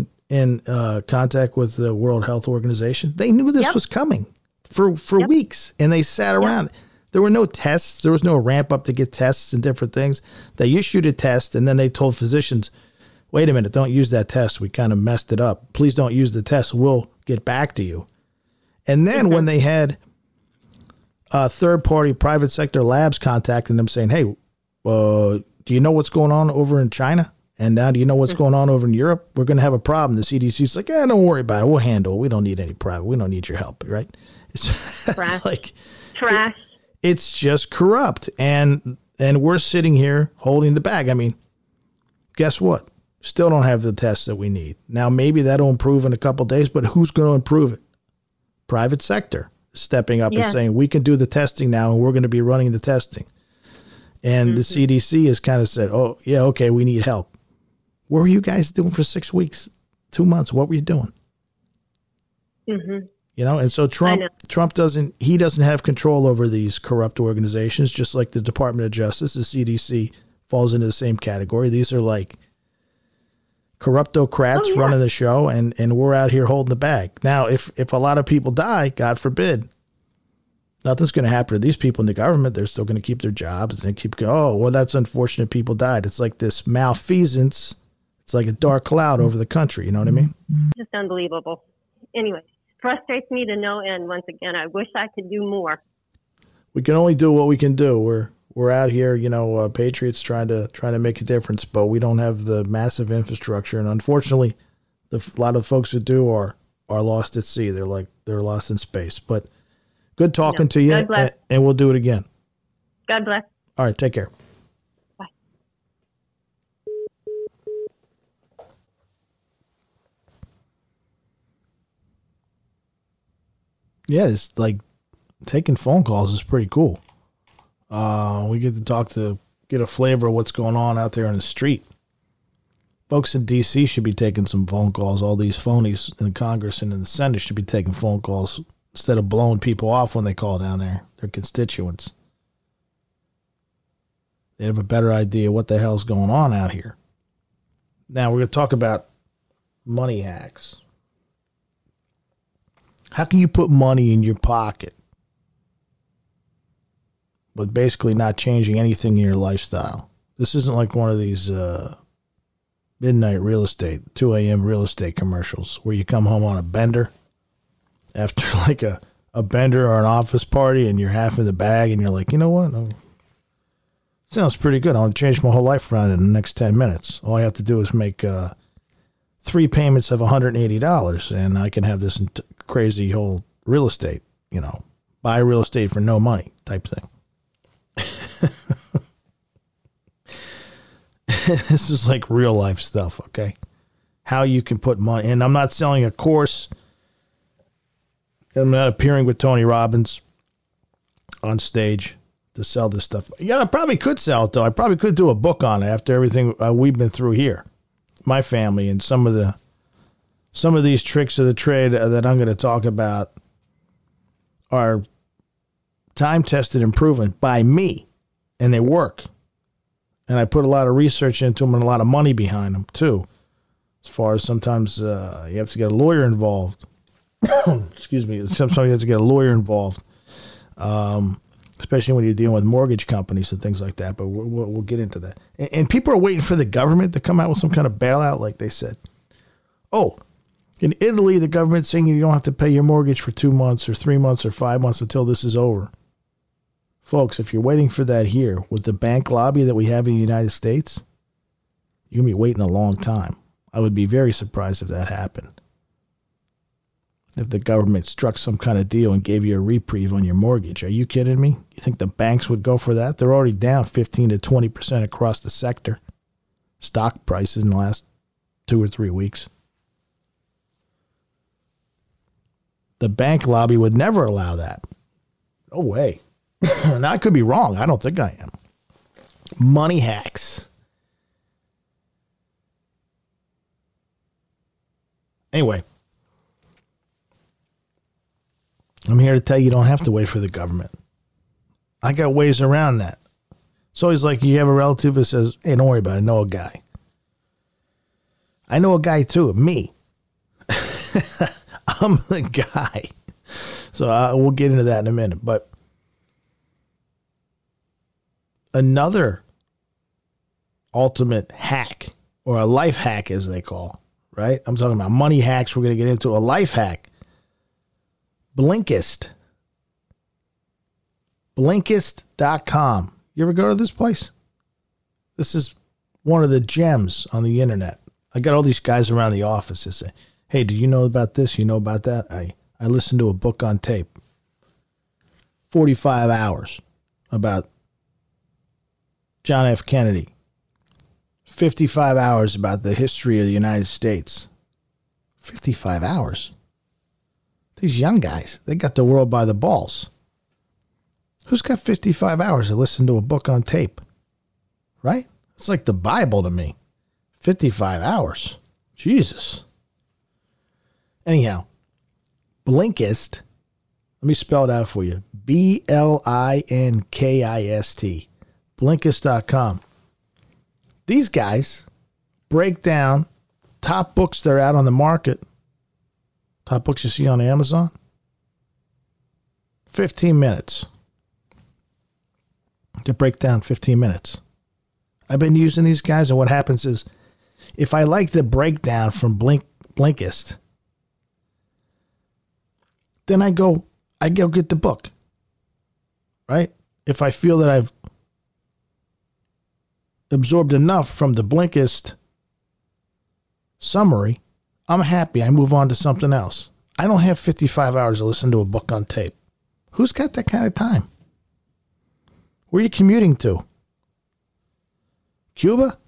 with the World Health Organization. They knew this was coming for weeks, and they sat around. Yep. There were no tests. There was no ramp up to get tests and different things. They issued a test, and then they told physicians, wait a minute, don't use that test. We kind of messed it up. Please don't use the test. We'll get back to you. And then when they had third-party private sector labs contacting them saying, hey, do you know what's going on over in China? And now do you know what's going on over in Europe? We're going to have a problem. The CDC's like, don't worry about it. We'll handle it. We don't need any private. We don't need your help, right? It's
trash.
It's just corrupt. And we're sitting here holding the bag. I mean, guess what? Still don't have the tests that we need. Now, maybe that'll improve in a couple of days, but who's going to improve it? Private sector stepping up and saying, we can do the testing now, and we're going to be running the testing. And the CDC has kind of said, oh, yeah, okay, we need help. What were you guys doing for 6 weeks, 2 months? What were you doing?
Mm-hmm.
And so Trump doesn't have control over these corrupt organizations, just like the Department of Justice. The CDC falls into the same category. These are like corruptocrats running the show, and we're out here holding the bag. Now, if a lot of people die, God forbid, nothing's going to happen to these people in the government. They're still going to keep their jobs and keep going, oh, well, that's unfortunate people died. It's like this malfeasance. It's like a dark cloud over the country. You know what I mean?
Just unbelievable. Anyway, frustrates me to no end. Once again, I wish I could do more.
We can only do what we can do. We're out here, patriots trying to make a difference, but we don't have the massive infrastructure. And unfortunately, a lot of folks who do are are lost at sea. They're lost in space. But good talking to you,
God bless.
and we'll do it again.
God bless.
All right, take care.
Bye.
Yeah, it's like taking phone calls is pretty cool. We get to get a flavor of what's going on out there in the street. Folks in D.C. should be taking some phone calls. All these phonies in Congress and in the Senate should be taking phone calls instead of blowing people off when they call down there, their constituents. They have a better idea what the hell's going on out here. Now, we're going to talk about money hacks. How can you put money in your pocket but basically not changing anything in your lifestyle? This isn't like one of these midnight real estate, 2 a.m. real estate commercials where you come home on a bender after like a bender or an office party and you're half in the bag and you're like, you know what? Sounds pretty good. I want to change my whole life around in the next 10 minutes. All I have to do is make 3 payments of $180 and I can have this crazy whole real estate, buy real estate for no money type thing. This is like real life stuff, okay? How you can put money. And I'm not selling a course. I'm not appearing with Tony Robbins on stage to sell this stuff. Yeah, I probably could sell it, though. I probably could do a book on it after everything we've been through here. My family and some of these tricks of the trade that I'm going to talk about are time-tested and proven by me, and they work. And I put a lot of research into them and a lot of money behind them, too. As far as sometimes you have to get a lawyer involved. Excuse me. Sometimes you have to get a lawyer involved, especially when you're dealing with mortgage companies and things like that. But we'll get into that. And people are waiting for the government to come out with some kind of bailout, like they said. Oh, in Italy, the government's saying you don't have to pay your mortgage for 2 months or 3 months or 5 months until this is over. Folks, if you're waiting for that here with the bank lobby that we have in the United States, you're going to be waiting a long time. I would be very surprised if that happened. If the government struck some kind of deal and gave you a reprieve on your mortgage. Are you kidding me? You think the banks would go for that? They're already down 15 to 20% across the sector. Stock prices in the last 2 or 3 weeks. The bank lobby would never allow that. No way. Now, I could be wrong. I don't think I am. Money hacks. Anyway, I'm here to tell you you don't have to wait for the government. I got ways around that. It's always like you have a relative that says, hey, don't worry about it. I know a guy. I know a guy too, me. I'm the guy. So we'll get into that in a minute. But another ultimate hack, or a life hack as they call, right? I'm talking about money hacks. We're going to get into a life hack. Blinkist. Blinkist.com. You ever go to this place? This is one of the gems on the internet. I got all these guys around the office that say, hey, do you know about this? You know about that? I listened to a book on tape. 45 hours about John F. Kennedy. 55 hours about the history of the United States. 55 hours? These young guys, they got the world by the balls. Who's got 55 hours to listen to a book on tape? Right? It's like the Bible to me. 55 hours. Jesus. Anyhow, Blinkist. Let me spell it out for you. Blinkist. Blinkist.com. These guys break down top books that are out on the market. Top books you see on Amazon. 15 minutes. To break down 15 minutes. I've been using these guys, and what happens is, if I like the breakdown from Blinkist, then I go get the book. Right? If I feel that I've absorbed enough from the Blinkist summary, I'm happy. I move on to something else. I don't have 55 hours to listen to a book on tape. Who's got that kind of time? Where are you commuting to? Cuba?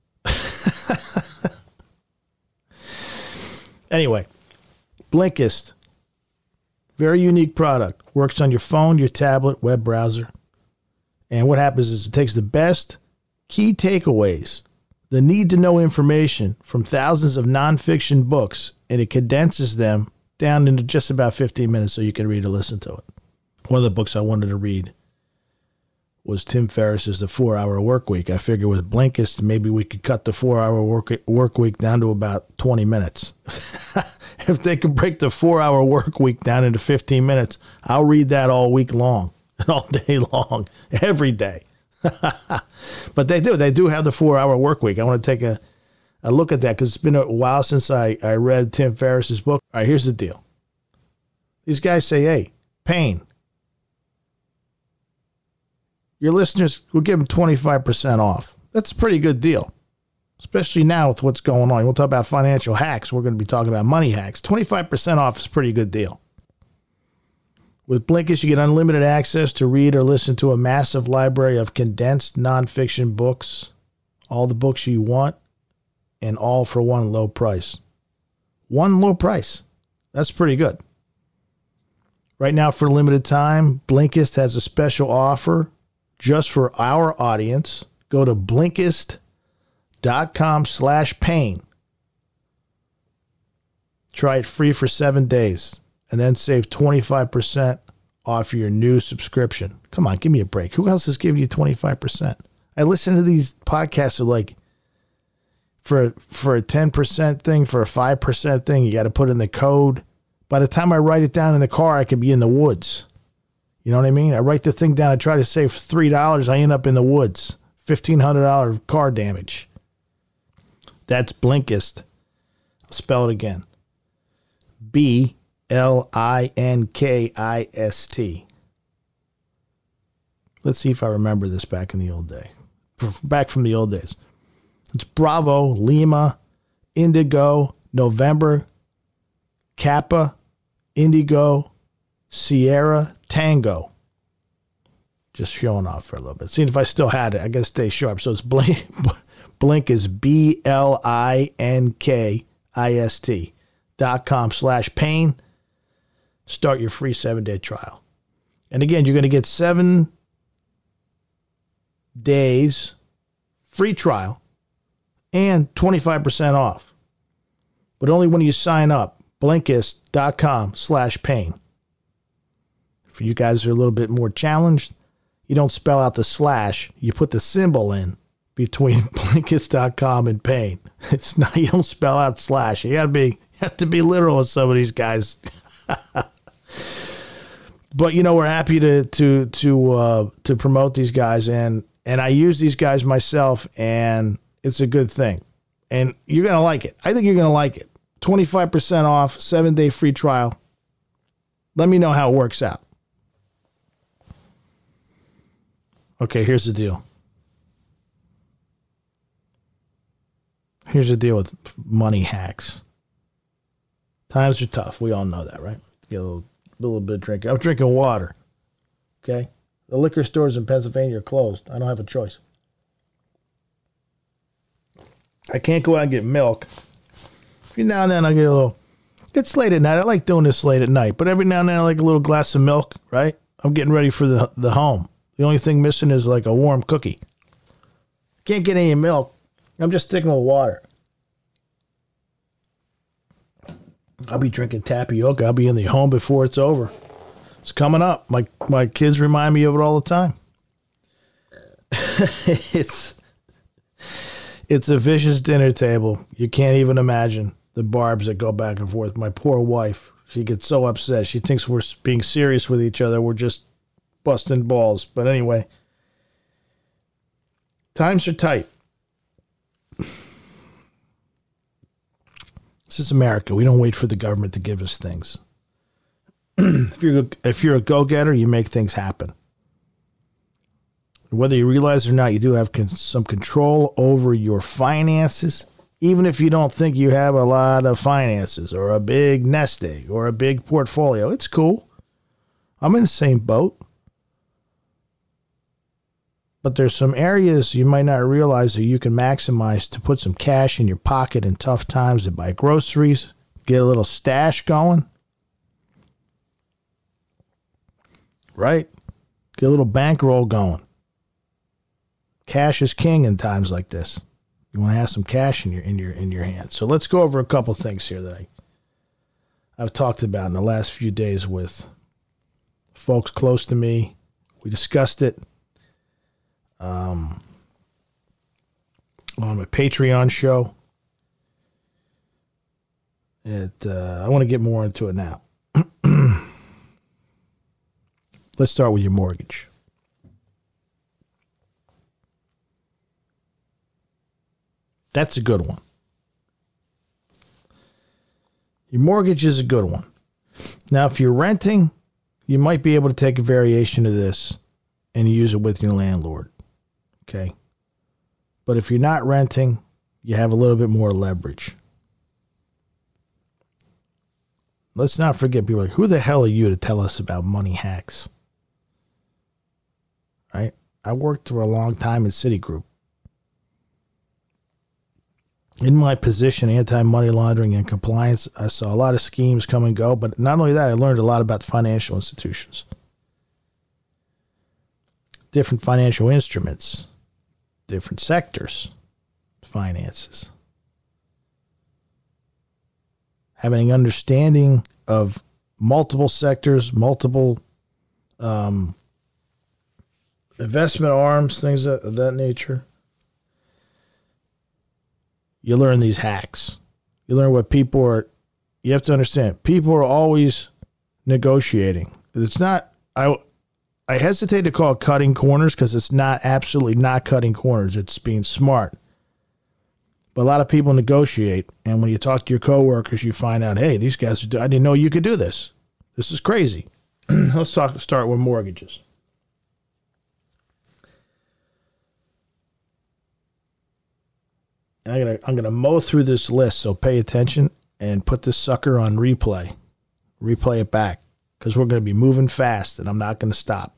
Anyway, Blinkist. Very unique product. Works on your phone, your tablet, web browser. And what happens is it takes the best key takeaways, the need-to-know information from thousands of nonfiction books, and it condenses them down into just about 15 minutes so you can read or listen to it. One of the books I wanted to read was Tim Ferriss's The 4-Hour Workweek. I figured with Blinkist, maybe we could cut the 4-hour work week down to about 20 minutes. If they can break the 4-hour work week down into 15 minutes, I'll read that all week long, all day long, every day. But they do have the 4-hour work week. I want to take a look at that because it's been a while since I read Tim Ferriss's book. All right, here's the deal. These guys say, hey, Payne, your listeners will give them 25% off. That's a pretty good deal, especially now with what's going on. We'll talk about financial hacks. We're going to be talking about money hacks. 25% off is a pretty good deal. With Blinkist, you get unlimited access to read or listen to a massive library of condensed nonfiction books, all the books you want, and all for one low price. One low price. That's pretty good. Right now, for a limited time, Blinkist has a special offer just for our audience. Go to Blinkist.com/Payne. Try it free for 7 days and then save 25% off your new subscription. Come on, give me a break. Who else is giving you 25%? I listen to these podcasts that like for a 10% thing, for a 5% thing, you got to put in the code. By the time I write it down in the car, I could be in the woods. You know what I mean? I write the thing down. I try to save $3. I end up in the woods. $1,500 car damage. That's Blinkist. I'll spell it again. Blinkist. Let's see if I remember this back in the old day. Back from the old days. It's Bravo, Lima, Indigo, November, Kappa, Indigo, Sierra, Tango. Just showing off for a little bit. Seeing if I still had it. I got to stay sharp. So it's Blink is BLINKIST.com/Payne. Start your free 7-day trial. And again, you're going to get 7 days free trial and 25% off. But only when you sign up. Blinkist.com/Payne. For you guys who are a little bit more challenged, you don't spell out the slash. You put the symbol in between Blinkist.com and Payne. It's not, you don't spell out slash. You have to be literal with some of these guys. But we're happy to promote these guys, and I use these guys myself, and it's a good thing. And you're gonna like it. I think you're gonna like it. 25% off, 7-day free trial. Let me know how it works out. Okay, here's the deal. Here's the deal with money hacks. Times are tough. We all know that, right? Get a little bit of drinking. I'm drinking water. Okay? The liquor stores in Pennsylvania are closed. I don't have a choice. I can't go out and get milk. Every now and then I get a little... It's late at night. I like doing this late at night. But every now and then I like a little glass of milk, right? I'm getting ready for the home. The only thing missing is like a warm cookie. Can't get any milk. I'm just sticking with water. I'll be drinking tapioca. I'll be in the home before it's over. It's coming up. My kids remind me of it all the time. It's a vicious dinner table. You can't even imagine the barbs that go back and forth. My poor wife, she gets so upset. She thinks we're being serious with each other. We're just busting balls. But anyway, times are tight. This is America. We don't wait for the government to give us things. If you're a go-getter, you make things happen. Whether you realize it or not, you do have some control over your finances even if you don't think you have a lot of finances or a big nest egg or a big portfolio. It's cool. I'm in the same boat. But there's some areas you might not realize that you can maximize to put some cash in your pocket in tough times, to buy groceries, get a little stash going. Right? Get a little bankroll going. Cash is king in times like this. You want to have some cash in your hands. So let's go over a couple things here that I've talked about in the last few days with folks close to me. We discussed it on my Patreon show. I want to get more into it now. Let's start with your mortgage. That's a good one. Your mortgage is a good one. Now, if you're renting, you might be able to take a variation of this and use it with your landlord. Okay? But if you're not renting, you have a little bit more leverage. Let's not forget, people are like, who the hell are you to tell us about money hacks? Right? I worked for a long time in Citigroup. In my position, anti-money laundering and compliance, I saw a lot of schemes come and go. But not only that, I learned a lot about financial institutions. Different financial instruments. Different sectors. Finances. Having an understanding of multiple sectors, multiple investment arms, things of that nature. You learn these hacks. You learn what people are. You have to understand, people are always negotiating. It's not, I hesitate to call it cutting corners because it's not, absolutely not cutting corners. It's being smart. But a lot of people negotiate. And when you talk to your coworkers, you find out, hey, these guys, I didn't know you could do this. This is crazy. Let's start with mortgages. I'm gonna mow through this list, so pay attention and put this sucker on replay. Replay it back, because we're gonna be moving fast, and I'm not gonna stop.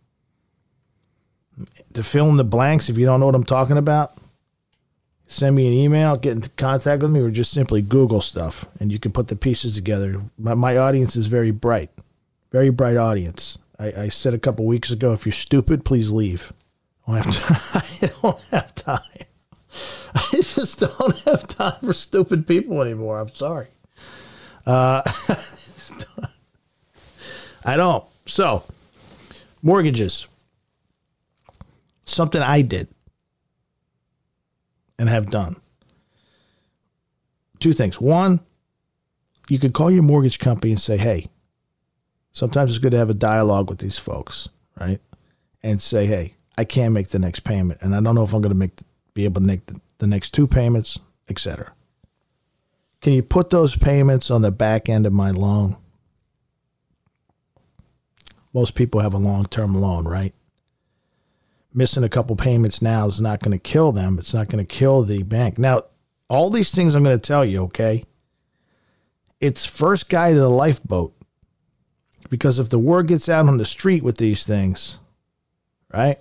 To fill in the blanks, if you don't know what I'm talking about, send me an email, get into contact with me, or just simply Google stuff, and you can put the pieces together. My audience is very bright audience. I said a couple weeks ago, if you're stupid, please leave. I don't have time. I just don't have time for stupid people anymore. I'm sorry. I don't. So, mortgages. Something I did and have done. Two things. One, you could call your mortgage company and say, hey, sometimes it's good to have a dialogue with these folks, right? And say, hey, I can't make the next payment, and I don't know if I'm going to be able to make the next two payments, etc. Can you put those payments on the back end of my loan? Most people have a long-term loan, right? Missing a couple payments now is not going to kill them. It's not going to kill the bank. Now, all these things I'm going to tell you, okay? It's first guy to the lifeboat. Because if the word gets out on the street with these things, right?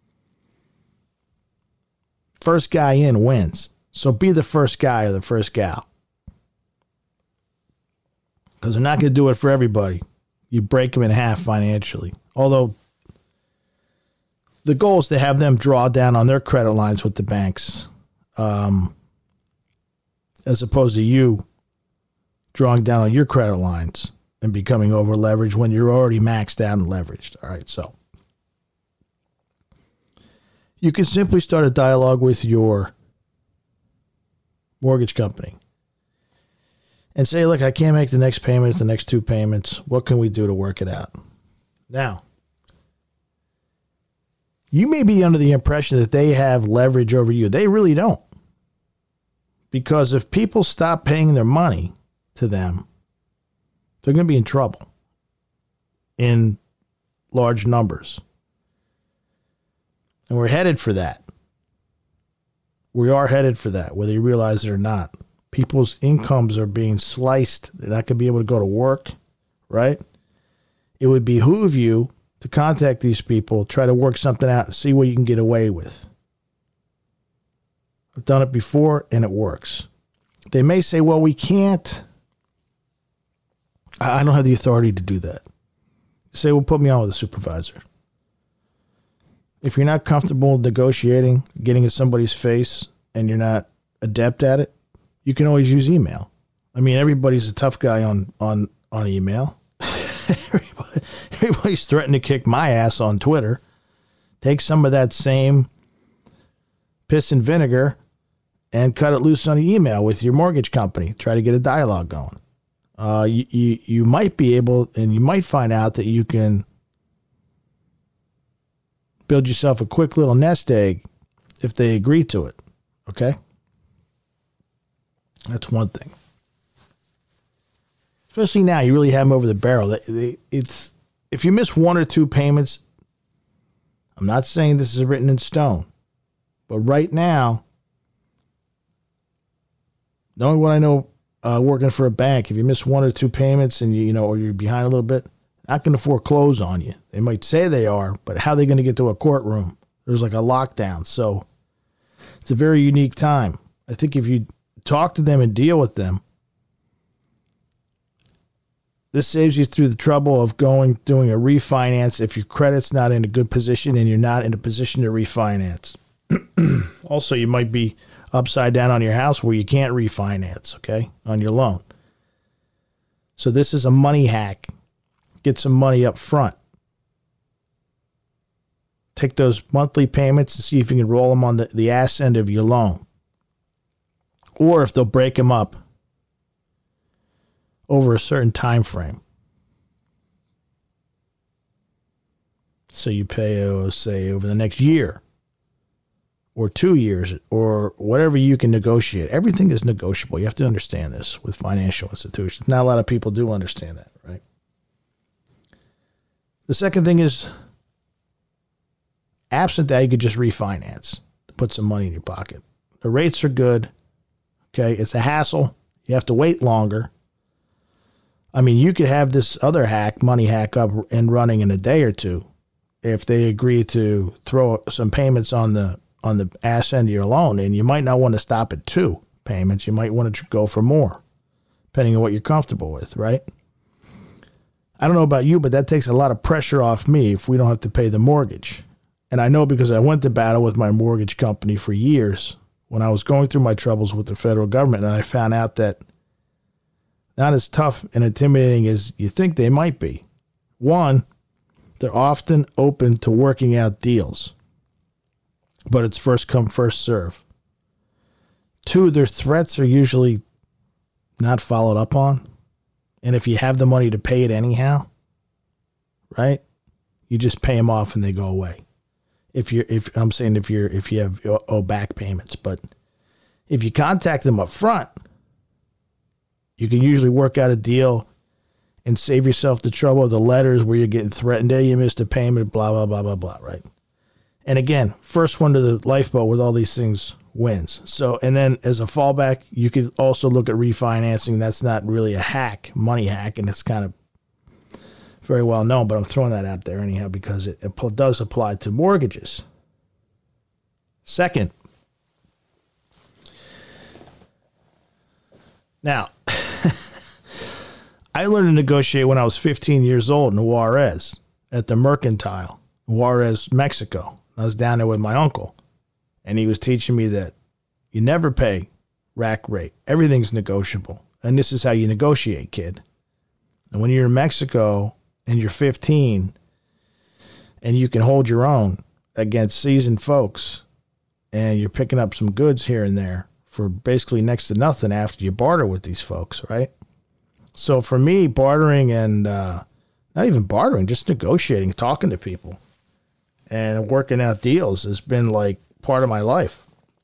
First guy in wins. So be the first guy or the first gal. Because they're not going to do it for everybody. You break them in half financially. Although the goal is to have them draw down on their credit lines with the banks. As opposed to you drawing down on your credit lines and becoming over leveraged when you're already maxed out and leveraged. All right, so you can simply start a dialogue with your mortgage company and say, look, I can't make the next payment, the next two payments. What can we do to work it out? Now, you may be under the impression that they have leverage over you. They really don't. Because if people stop paying their money to them, they're going to be in trouble in large numbers. And we're headed for that. We are headed for that, whether you realize it or not. People's incomes are being sliced. They're not going to be able to go to work, right? It would behoove you to contact these people, try to work something out, and see what you can get away with. I've done it before, and it works. They may say, well, we can't. I don't have the authority to do that. You say, well, put me on with a supervisor. If you're not comfortable negotiating, getting in somebody's face, and you're not adept at it, you can always use email. I mean, everybody's a tough guy on email. Everybody's threatening to kick my ass on Twitter. Take some of that same piss and vinegar and cut it loose on an email with your mortgage company. Try to get a dialogue going. You might be able, and you might find out that you can build yourself a quick little nest egg if they agree to it. Okay? That's one thing. Especially now, you really have them over the barrel. It's if you miss one or two payments, I'm not saying this is written in stone, but right now, knowing what I know, working for a bank, if you miss one or two payments and or you're behind a little bit, not going to foreclose on you. They might say they are, but how are they going to get to a courtroom? There's like a lockdown, so it's a very unique time. I think if you talk to them and deal with them, this saves you through the trouble of doing a refinance if your credit's not in a good position and you're not in a position to refinance. Also, you might be upside down on your house where you can't refinance, okay, on your loan. So this is a money hack. Get some money up front. Take those monthly payments and see if you can roll them on the ass end of your loan. Or if they'll break them up over a certain time frame. So you pay, say, over the next year or 2 years or whatever you can negotiate. Everything is negotiable. You have to understand this with financial institutions. Not a lot of people do understand that, right? The second thing is, absent that, you could just refinance, put some money in your pocket. The rates are good. Okay, it's a hassle. You have to wait longer. I mean, you could have this other hack, money hack, up and running in a day or two if they agree to throw some payments on the ass end of your loan. And you might not want to stop at 2 payments. You might want to go for more, depending on what you're comfortable with, right? I don't know about you, but that takes a lot of pressure off me if we don't have to pay the mortgage. And I know because I went to battle with my mortgage company for years when I was going through my troubles with the federal government, and I found out that not as tough and intimidating as you think they might be. One, they're often open to working out deals, but it's first come, first serve. 2, their threats are usually not followed up on. And if you have the money to pay it anyhow, right, you just pay them off and they go away. If you owe back payments, but if you contact them up front, you can usually work out a deal and save yourself the trouble of the letters where you're getting threatened. Hey, you missed a payment, blah, blah, blah, blah, blah, right? And again, first one to the lifeboat with all these things wins. So, and then as a fallback, you could also look at refinancing. That's not really a hack, money hack, and it's kind of very well known, but I'm throwing that out there anyhow because it does apply to mortgages. Second, now, I learned to negotiate when I was 15 years old in Juarez at the Mercantile, Juarez, Mexico. I was down there with my uncle, and he was teaching me that you never pay rack rate. Everything's negotiable, and this is how you negotiate, kid. And when you're in Mexico and you're 15 and you can hold your own against seasoned folks and you're picking up some goods here and there for basically next to nothing after you barter with these folks, right? So for me, bartering and not even bartering, just negotiating, talking to people and working out deals has been like part of my life.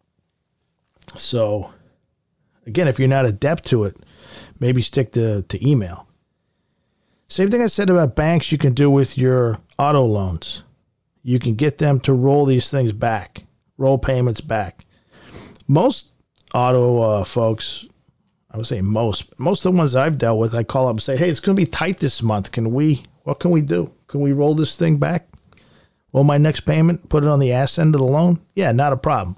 So again, if you're not adept to it, maybe stick to email. Same thing I said about banks you can do with your auto loans. You can get them to roll these things back, roll payments back. Most auto folks, I would say most of the ones I've dealt with, I call up and say, hey, it's going to be tight this month. What can we do? Can we roll this thing back? Roll my next payment, put it on the ass end of the loan? Yeah, not a problem.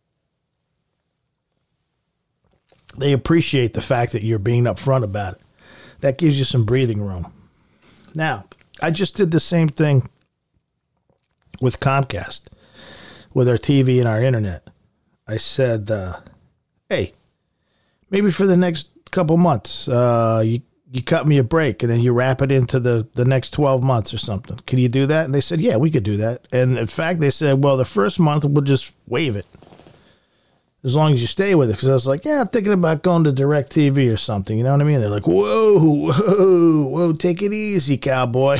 They appreciate the fact that you're being upfront about it. That gives you some breathing room. Now, I just did the same thing with Comcast, with our TV and our internet. I said, hey, maybe for the next couple months, you cut me a break and then you wrap it into the next 12 months or something. Can you do that? And they said, yeah, we could do that. And in fact, they said, well, the first month we'll just waive it as long as you stay with it. Because I was like, yeah, I'm thinking about going to DirecTV or something. You know what I mean? They're like, whoa, take it easy, cowboy.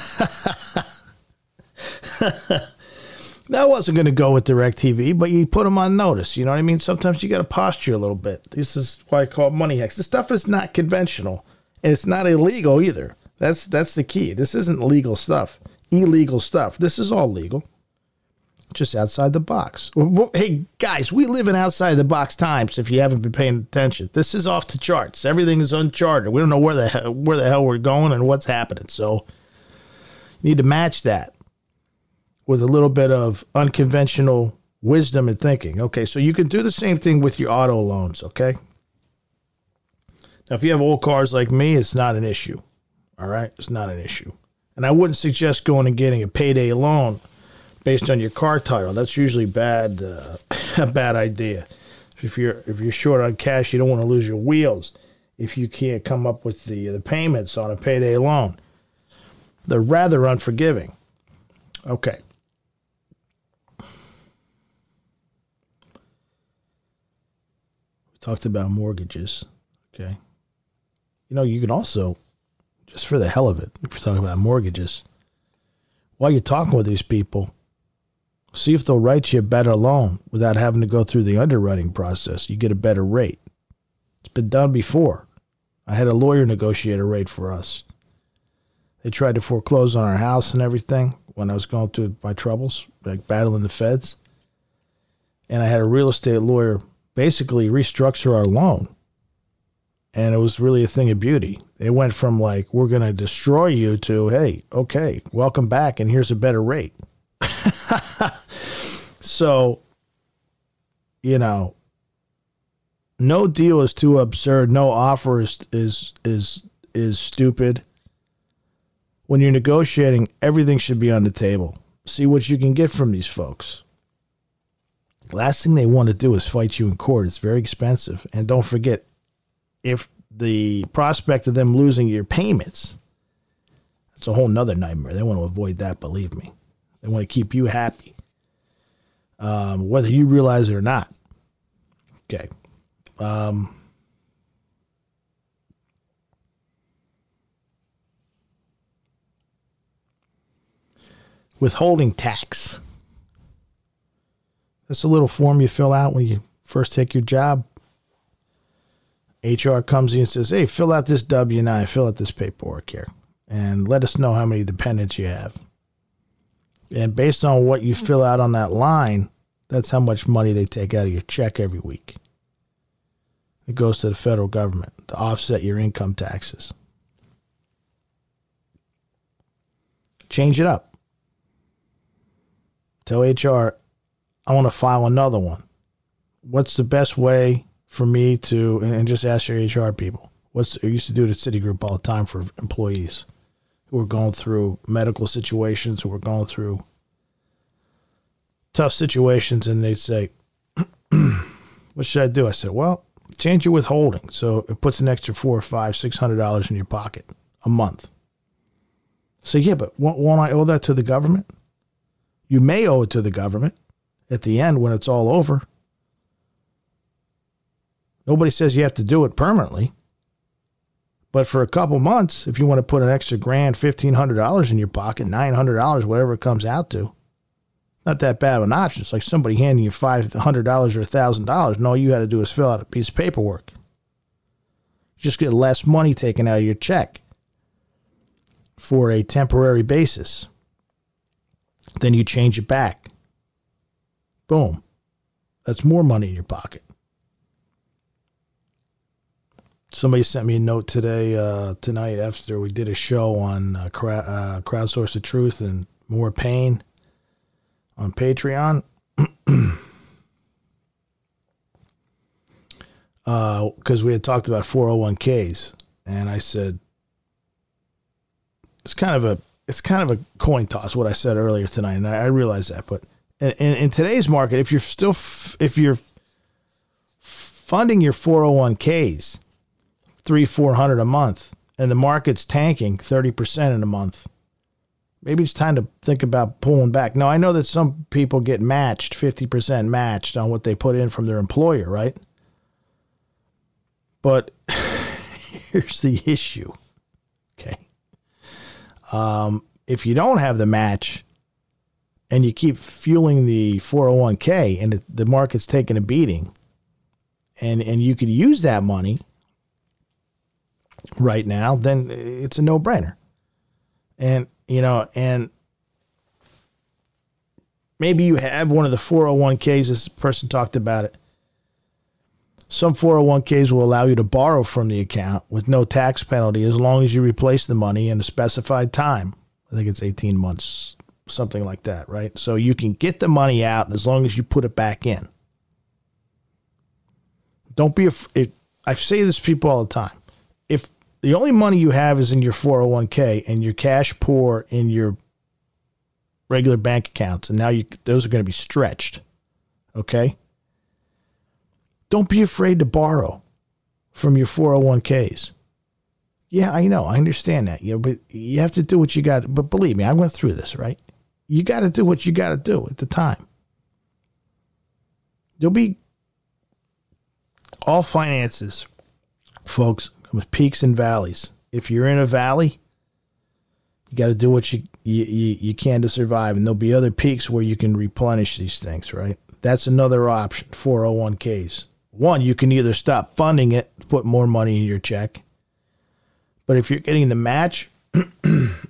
I wasn't going to go with DirecTV, but you put them on notice. You know what I mean? Sometimes you got to posture a little bit. This is why I call it money hacks. This stuff is not conventional, and it's not illegal either. That's the key. This isn't legal stuff, illegal stuff. This is all legal, just outside the box. Hey, guys, we live in outside the box times if you haven't been paying attention. This is off the charts. Everything is uncharted. We don't know where the hell we're going and what's happening. So you need to match that with a little bit of unconventional wisdom and thinking. Okay, so you can do the same thing with your auto loans, okay? Now, if you have old cars like me, it's not an issue, all right? It's not an issue. And I wouldn't suggest going and getting a payday loan based on your car title. That's usually a bad idea. If you're short on cash, you don't want to lose your wheels. If you can't come up with the payments on a payday loan, they're rather unforgiving. Okay. Talked about mortgages, okay? You know, you can also, just for the hell of it, if you're talking about mortgages, while you're talking with these people, see if they'll write you a better loan without having to go through the underwriting process. You get a better rate. It's been done before. I had a lawyer negotiate a rate for us. They tried to foreclose on our house and everything when I was going through my troubles, like battling the feds. And I had a real estate lawyer basically restructure our loan. And it was really a thing of beauty. They went from like, we're going to destroy you to, hey, okay, welcome back, and here's a better rate. So, you know, no deal is too absurd. No offer is stupid. When you're negotiating, everything should be on the table. See what you can get from these folks. Last thing they want to do is fight you in court. It's very expensive. And don't forget, if the prospect of them losing your payments, that's a whole nother nightmare. They want to avoid that, believe me. They want to keep you happy, whether you realize it or not. Okay. Withholding tax. That's a little form you fill out when you first take your job. HR comes in and says, hey, fill out this W-9, fill out this paperwork here, and let us know how many dependents you have. And based on what you fill out on that line, that's how much money they take out of your check every week. It goes to the federal government to offset your income taxes. Change it up. Tell HR, I want to file another one. What's the best way for me to, and just ask your HR people. I used to do it at Citigroup all the time for employees who were going through medical situations, who were going through tough situations, and they'd say, what should I do? I said, well, change your withholding. So it puts an extra $400, $500, $600 in your pocket a month. So yeah, but won't I owe that to the government? You may owe it to the government at the end when it's all over. Nobody says you have to do it permanently. But for a couple months, if you want to put an extra $1,000, $1,500 in your pocket, $900, whatever it comes out to, not that bad of an option. It's like somebody handing you $500 or $1,000, and all you had to do is fill out a piece of paperwork. You just get less money taken out of your check for a temporary basis. Then you change it back. Boom. That's more money in your pocket. Somebody sent me a note tonight after we did a show on Crowdsource of Truth and More Pain on Patreon. Because we had talked about 401ks, and I said it's kind of a coin toss what I said earlier tonight, and I realize that. But in today's market, if you're funding your 401ks $300-400 a month, and the market's tanking 30% in a month, maybe it's time to think about pulling back. Now, I know that some people get matched, 50% matched on what they put in from their employer, right? But here's the issue, okay? If you don't have the match and you keep fueling the 401k and the market's taking a beating, and you could use that money right now, then it's a no-brainer. And maybe you have one of the 401ks, this person talked about it. Some 401ks will allow you to borrow from the account with no tax penalty as long as you replace the money in a specified time. I think it's 18 months, something like that, right? So you can get the money out as long as you put it back in. Don't be afraid. I say this to people all the time. If the only money you have is in your 401k and you're cash poor in your regular bank accounts, and now those are going to be stretched, okay? Don't be afraid to borrow from your 401ks. Yeah, I know. I understand that. But you have to do what you got. But believe me, I went through this, right? You got to do what you got to do at the time. There'll be all finances, folks, with peaks and valleys. If you're in a valley, you got to do what you can to survive. And there'll be other peaks where you can replenish these things, right? That's another option, 401ks. One, you can either stop funding it, put more money in your check. But if you're getting the match, if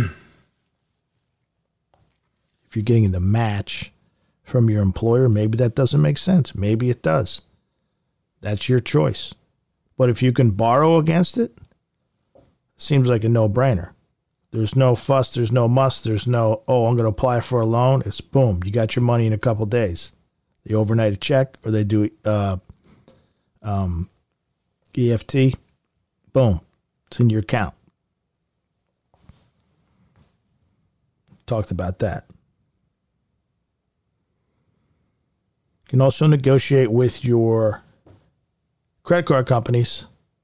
you're getting the match from your employer, maybe that doesn't make sense. Maybe it does. That's your choice. But if you can borrow against it, it seems like a no-brainer. There's no fuss, there's no muss, there's no, I'm going to apply for a loan. It's boom, you got your money in a couple days. They overnight a check, or they do EFT. Boom, it's in your account. Talked about that. You can also negotiate with your credit card companies.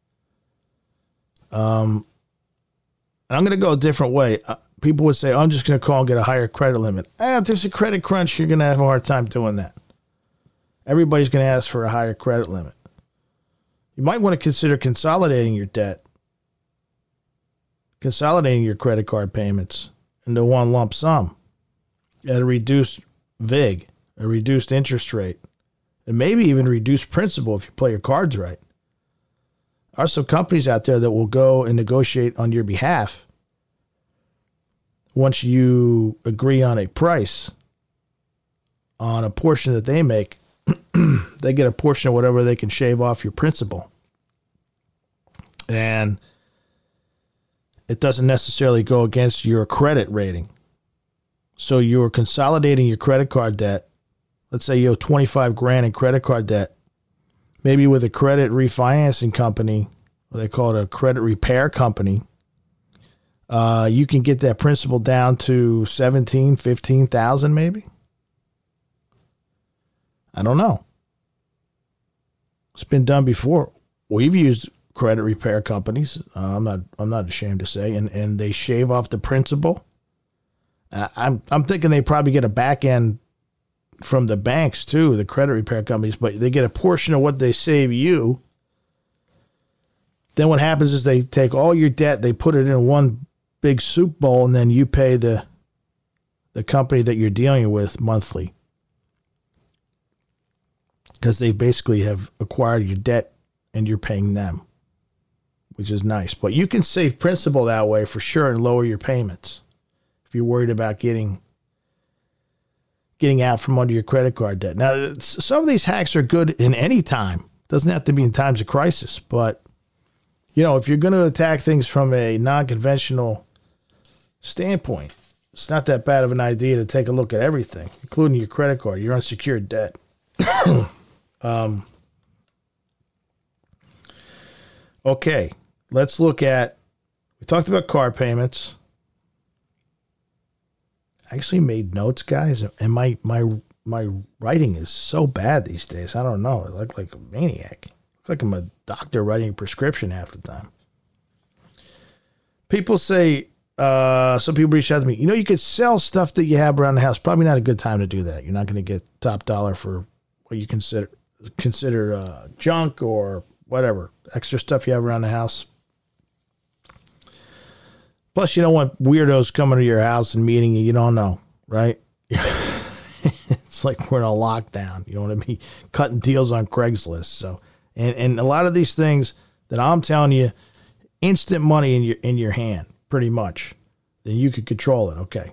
And I'm going to go a different way. People would say, I'm just going to call and get a higher credit limit. If there's a credit crunch, you're going to have a hard time doing that. Everybody's going to ask for a higher credit limit. You might want to consider consolidating your debt, consolidating your credit card payments into one lump sum at a reduced VIG, a reduced interest rate, and maybe even reduced principal if you play your cards right. There are some companies out there that will go and negotiate on your behalf once you agree on a price on a portion that they make. They get a portion of whatever they can shave off your principal. And it doesn't necessarily go against your credit rating. So you're consolidating your credit card debt. Let's say you owe $25,000 in credit card debt. Maybe with a credit refinancing company, or they call it a credit repair company, you can get that principal down to $17,000, $15,000 maybe. I don't know. It's been done before. We've used credit repair companies. I'm not ashamed to say, and they shave off the principal. I'm thinking they probably get a back end from the banks too, the credit repair companies, but they get a portion of what they save you. Then what happens is they take all your debt, they put it in one big soup bowl, and then you pay the company that you're dealing with monthly. Because they basically have acquired your debt and you're paying them, which is nice. But you can save principal that way for sure and lower your payments if you're worried about getting getting out from under your credit card debt. Now, some of these hacks are good in any time. Doesn't have to be in times of crisis. But, if you're going to attack things from a non-conventional standpoint, it's not that bad of an idea to take a look at everything, including your credit card, your unsecured debt. Okay, let's look at, we talked about car payments. I actually made notes, guys, and my writing is so bad these days. I don't know. I look like a maniac. I look like I'm a doctor writing a prescription half the time. People say, some people reach out to me, you could sell stuff that you have around the house. Probably not a good time to do that. You're not going to get top dollar for what you consider junk or whatever, extra stuff you have around the house. Plus, you don't want weirdos coming to your house and meeting you don't know, right? It's like we're in a lockdown. You don't want to be cutting deals on Craigslist. So, and a lot of these things that I'm telling you, instant money in your hand, pretty much. Then you could control it. Okay.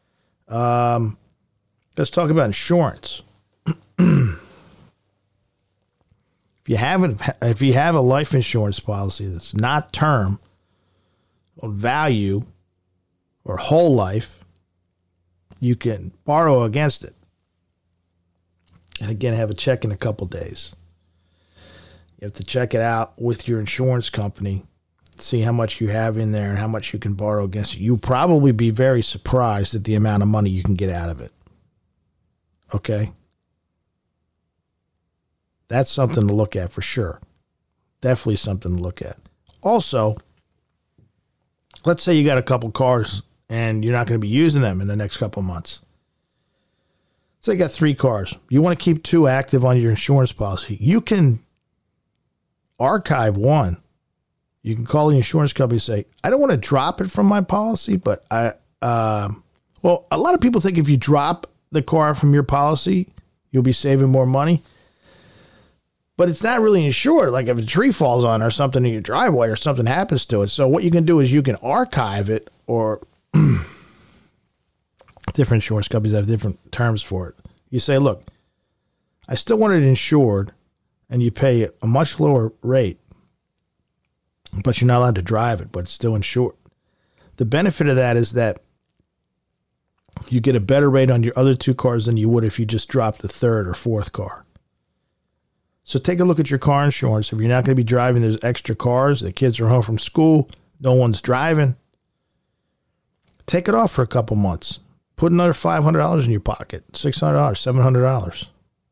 Let's talk about insurance. If you have a life insurance policy that's not term or value or whole life, you can borrow against it. And again, have a check in a couple days. You have to check it out with your insurance company, see how much you have in there and how much you can borrow against it. You'll probably be very surprised at the amount of money you can get out of it. Okay? That's something to look at for sure. Definitely something to look at. Also, let's say you got a couple cars and you're not going to be using them in the next couple months. Say you got 3 cars. You want to keep 2 active on your insurance policy. You can archive 1. You can call the insurance company and say, I don't want to drop it from my policy, but a lot of people think if you drop the car from your policy, you'll be saving more money. But it's not really insured. Like if a tree falls on or something in your driveway or something happens to it. So what you can do is you can archive it, or different insurance companies have different terms for it. You say, look, I still want it insured, and you pay a much lower rate, but you're not allowed to drive it, but it's still insured. The benefit of that is that you get a better rate on your other 2 cars than you would if you just dropped the 3rd or 4th car. So take a look at your car insurance. If you're not going to be driving those extra cars, the kids are home from school, no one's driving, take it off for a couple months. Put another $500 in your pocket, $600, $700.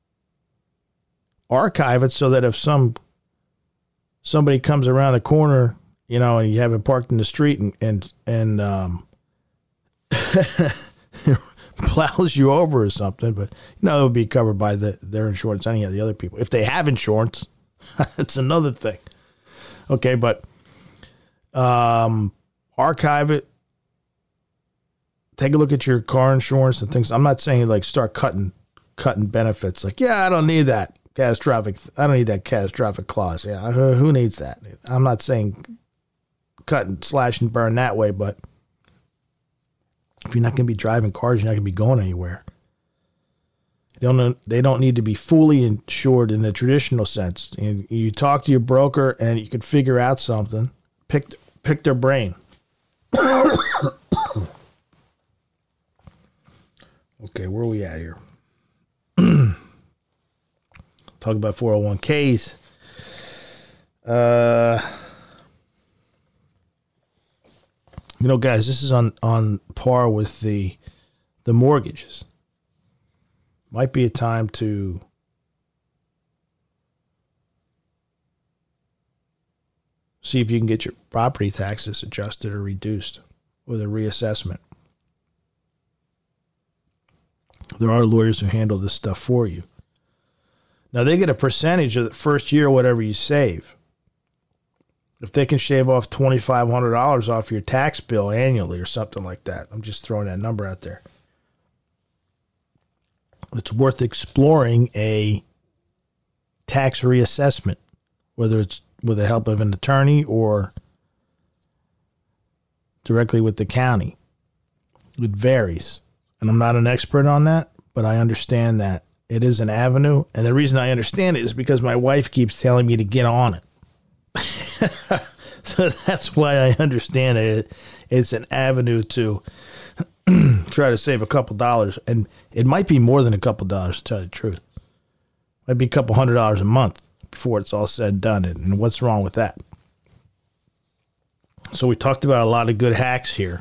Archive it so that if somebody comes around the corner, and you have it parked in the street and plows you over or something, but it would be covered by their insurance. Any of the other people, if they have insurance, it's another thing. Okay, but archive it. Take a look at your car insurance and things. I'm not saying like start cutting benefits. Like, I don't need that catastrophic. I don't need that catastrophic clause. Yeah, who needs that? I'm not saying cut and slash and burn that way, but if you're not going to be driving cars, you're not going to be going anywhere. They don't need to be fully insured in the traditional sense. You talk to your broker and you can figure out something. Pick their brain. Okay, where are we at here? Talk about 401ks. Guys, this is on par with the mortgages. Might be a time to see if you can get your property taxes adjusted or reduced with a reassessment. There are lawyers who handle this stuff for you. Now, they get a percentage of the first year, whatever you save. If they can shave off $2,500 off your tax bill annually or something like that, I'm just throwing that number out there. It's worth exploring a tax reassessment, whether it's with the help of an attorney or directly with the county. It varies. And I'm not an expert on that, but I understand that it is an avenue. And the reason I understand it is because my wife keeps telling me to get on it. So that's why I understand it. It's an avenue to try to save a couple dollars. And it might be more than a couple dollars, to tell you the truth. It might be a couple $100 a month before it's all said and done. And what's wrong with that? So we talked about a lot of good hacks here.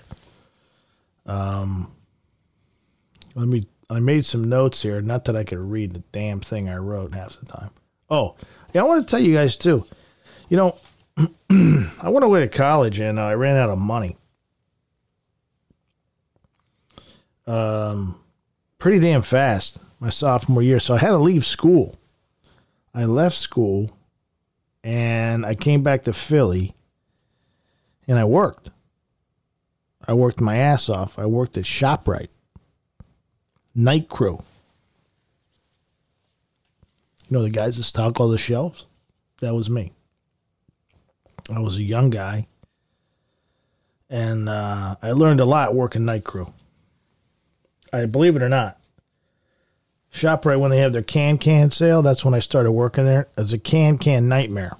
I made some notes here. Not that I could read the damn thing I wrote half the time. Oh, yeah, I want to tell you guys too. You know, I went away to college and I ran out of money. Pretty damn fast my sophomore year. So I had to leave school. I left school and I came back to Philly and I worked. I worked my ass off. I worked at ShopRite. Night Crew. You know the guys that stock all the shelves? That was me. I was a young guy. And I learned a lot working Night Crew. I believe it or not. ShopRite, when they have their can sale, that's when I started working there as a can nightmare.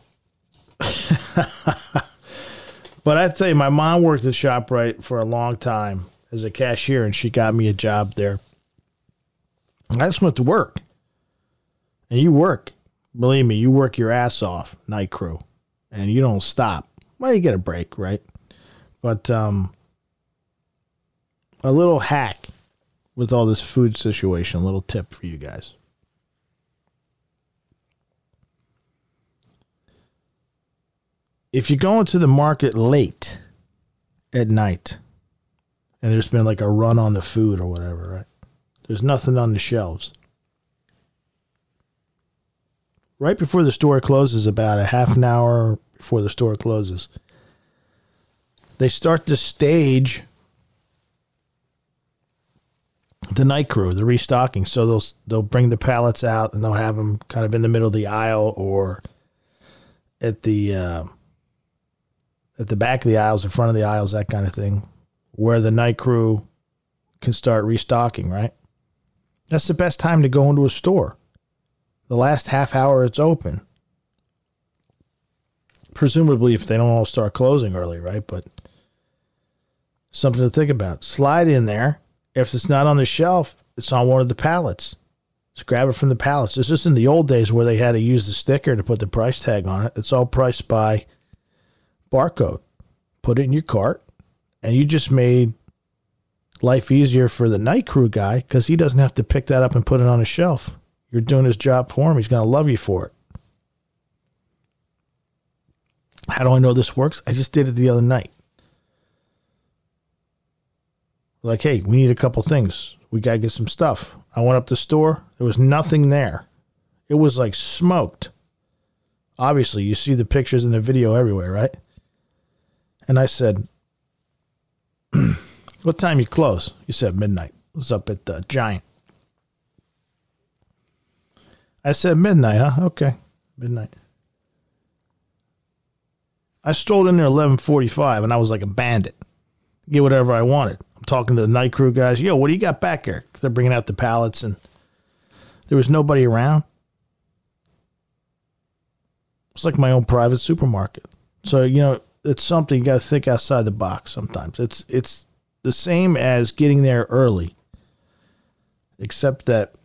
But I tell you, my mom worked at ShopRite for a long time as a cashier, and she got me a job there. I just went to work. And you work. Believe me, you work your ass off, Night Crew. And you don't stop. Well, you get a break, right? But a little hack with all this food situation, a little tip for you guys. If you go into the market late at night, and there's been like a run on the food or whatever, right? There's nothing on the shelves. Right before the store closes, about a half an hour before the store closes, they start to stage the Night Crew, the restocking. So they'll bring the pallets out and they'll have them kind of in the middle of the aisle or at the back of the aisles, in front of the aisles, that kind of thing, where the Night Crew can start restocking, right? That's the best time to go into a store. The last half hour it's open. Presumably if they don't all start closing early, right? But something to think about. Slide in there. If it's not on the shelf, it's on one of the pallets. Just grab it from the pallets. This is in the old days where they had to use the sticker to put the price tag on it. It's all priced by barcode. Put it in your cart, and you just made life easier for the Night Crew guy because he doesn't have to pick that up and put it on a shelf. You're doing his job for him. He's going to love you for it. How do I know this works? I just did it the other night. Like, hey, we need a couple things. We got to get some stuff. I went up to the store. There was nothing there. It was like smoked. Obviously, you see the pictures and the video everywhere, right? And I said, what time you close? You said midnight. It was up at the Giant. I said midnight, huh? Okay, midnight. I strolled in there 11:45, and I was like a bandit. Get whatever I wanted. I'm talking to the Night Crew guys. Yo, what do you got back here? They're bringing out the pallets, and there was nobody around. It's like my own private supermarket. So, you know, it's something you got to think outside the box sometimes. It's the same as getting there early, except that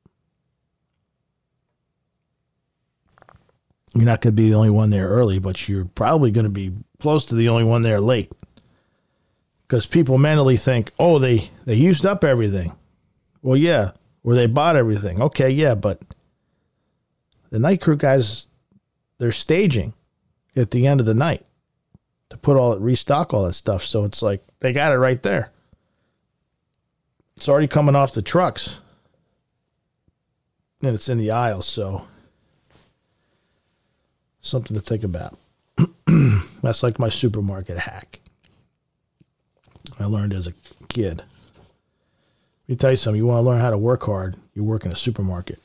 you're not going to be the only one there early, but you're probably going to be close to the only one there late. Because people mentally think, oh, they used up everything. Well, yeah. Or they bought everything. Okay, yeah, but the Night Crew guys, they're staging at the end of the night to restock all that stuff. So it's like, they got it right there. It's already coming off the trucks. And it's in the aisle, so something to think about. That's like my supermarket hack I learned as a kid. Let me tell you something. You want to learn how to work hard, you work in a supermarket.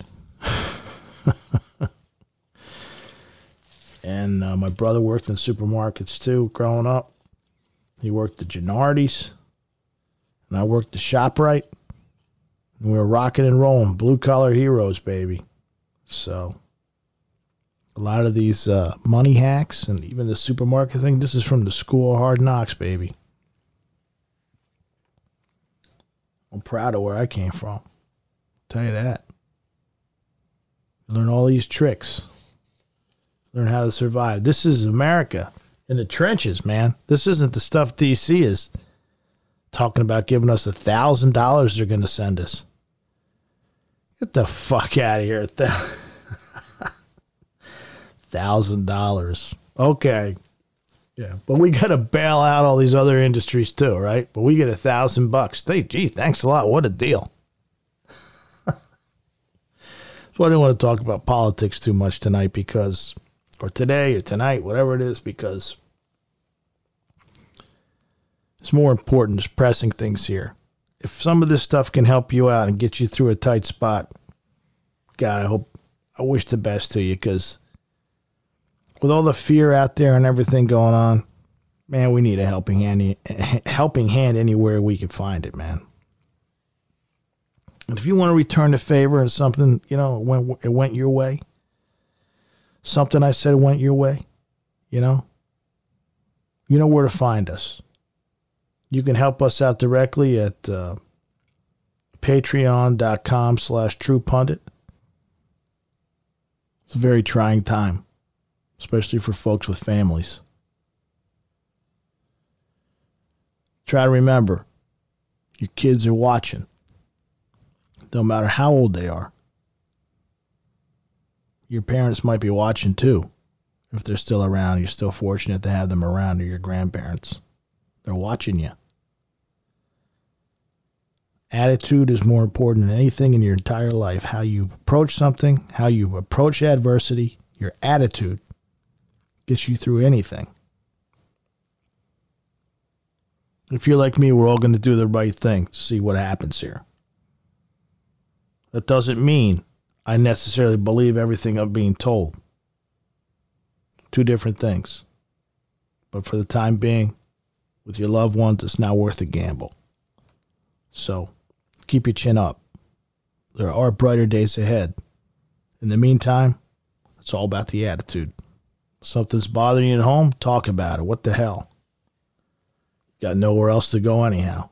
And my brother worked in supermarkets too growing up. He worked at Gennardi's. And I worked at ShopRite. And we're rocking and rolling. Blue collar heroes, baby. So a lot of these money hacks and even the supermarket thing, this is from the School of Hard Knocks, baby. I'm proud of where I came from. I'll tell you that. Learn all these tricks. Learn how to survive. This is America in the trenches, man. This isn't the stuff DC is talking about giving us $1,000 they're going to send us. Get the fuck out of here. $1,000. Okay. Yeah, but we got to bail out all these other industries too, right? But we get $1,000. Hey, gee, thanks a lot. What a deal. So I didn't want to talk about politics too much tonight because, or today or tonight, whatever it is, because it's more important. There's pressing things here. If some of this stuff can help you out and get you through a tight spot, God, I wish the best to you, because with all the fear out there and everything going on, man, we need a helping hand anywhere we can find it, man. And if you want to return the favor and something, it went your way, something I said went your way, you know where to find us. You can help us out directly at patreon.com/truepundit. It's a very trying time, especially for folks with families. Try to remember, your kids are watching. No matter how old they are. Your parents might be watching too. If they're still around, you're still fortunate to have them around, or your grandparents. They're watching you. Attitude is more important than anything in your entire life. How you approach something, how you approach adversity, your attitude gets you through anything. If you're like me, we're all going to do the right thing to see what happens here. That doesn't mean I necessarily believe everything I'm being told. Two different things. But for the time being, with your loved ones, it's not worth a gamble. So, keep your chin up. There are brighter days ahead. In the meantime, it's all about the attitude. If something's bothering you at home, talk about it. What the hell? Got nowhere else to go anyhow.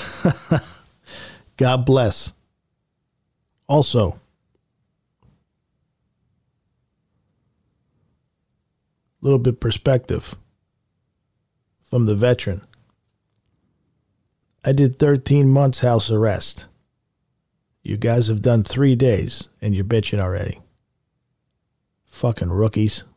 God bless. Also, a little bit perspective from the veteran. I did 13 months house arrest. You guys have done 3 days and you're bitching already. Fucking rookies.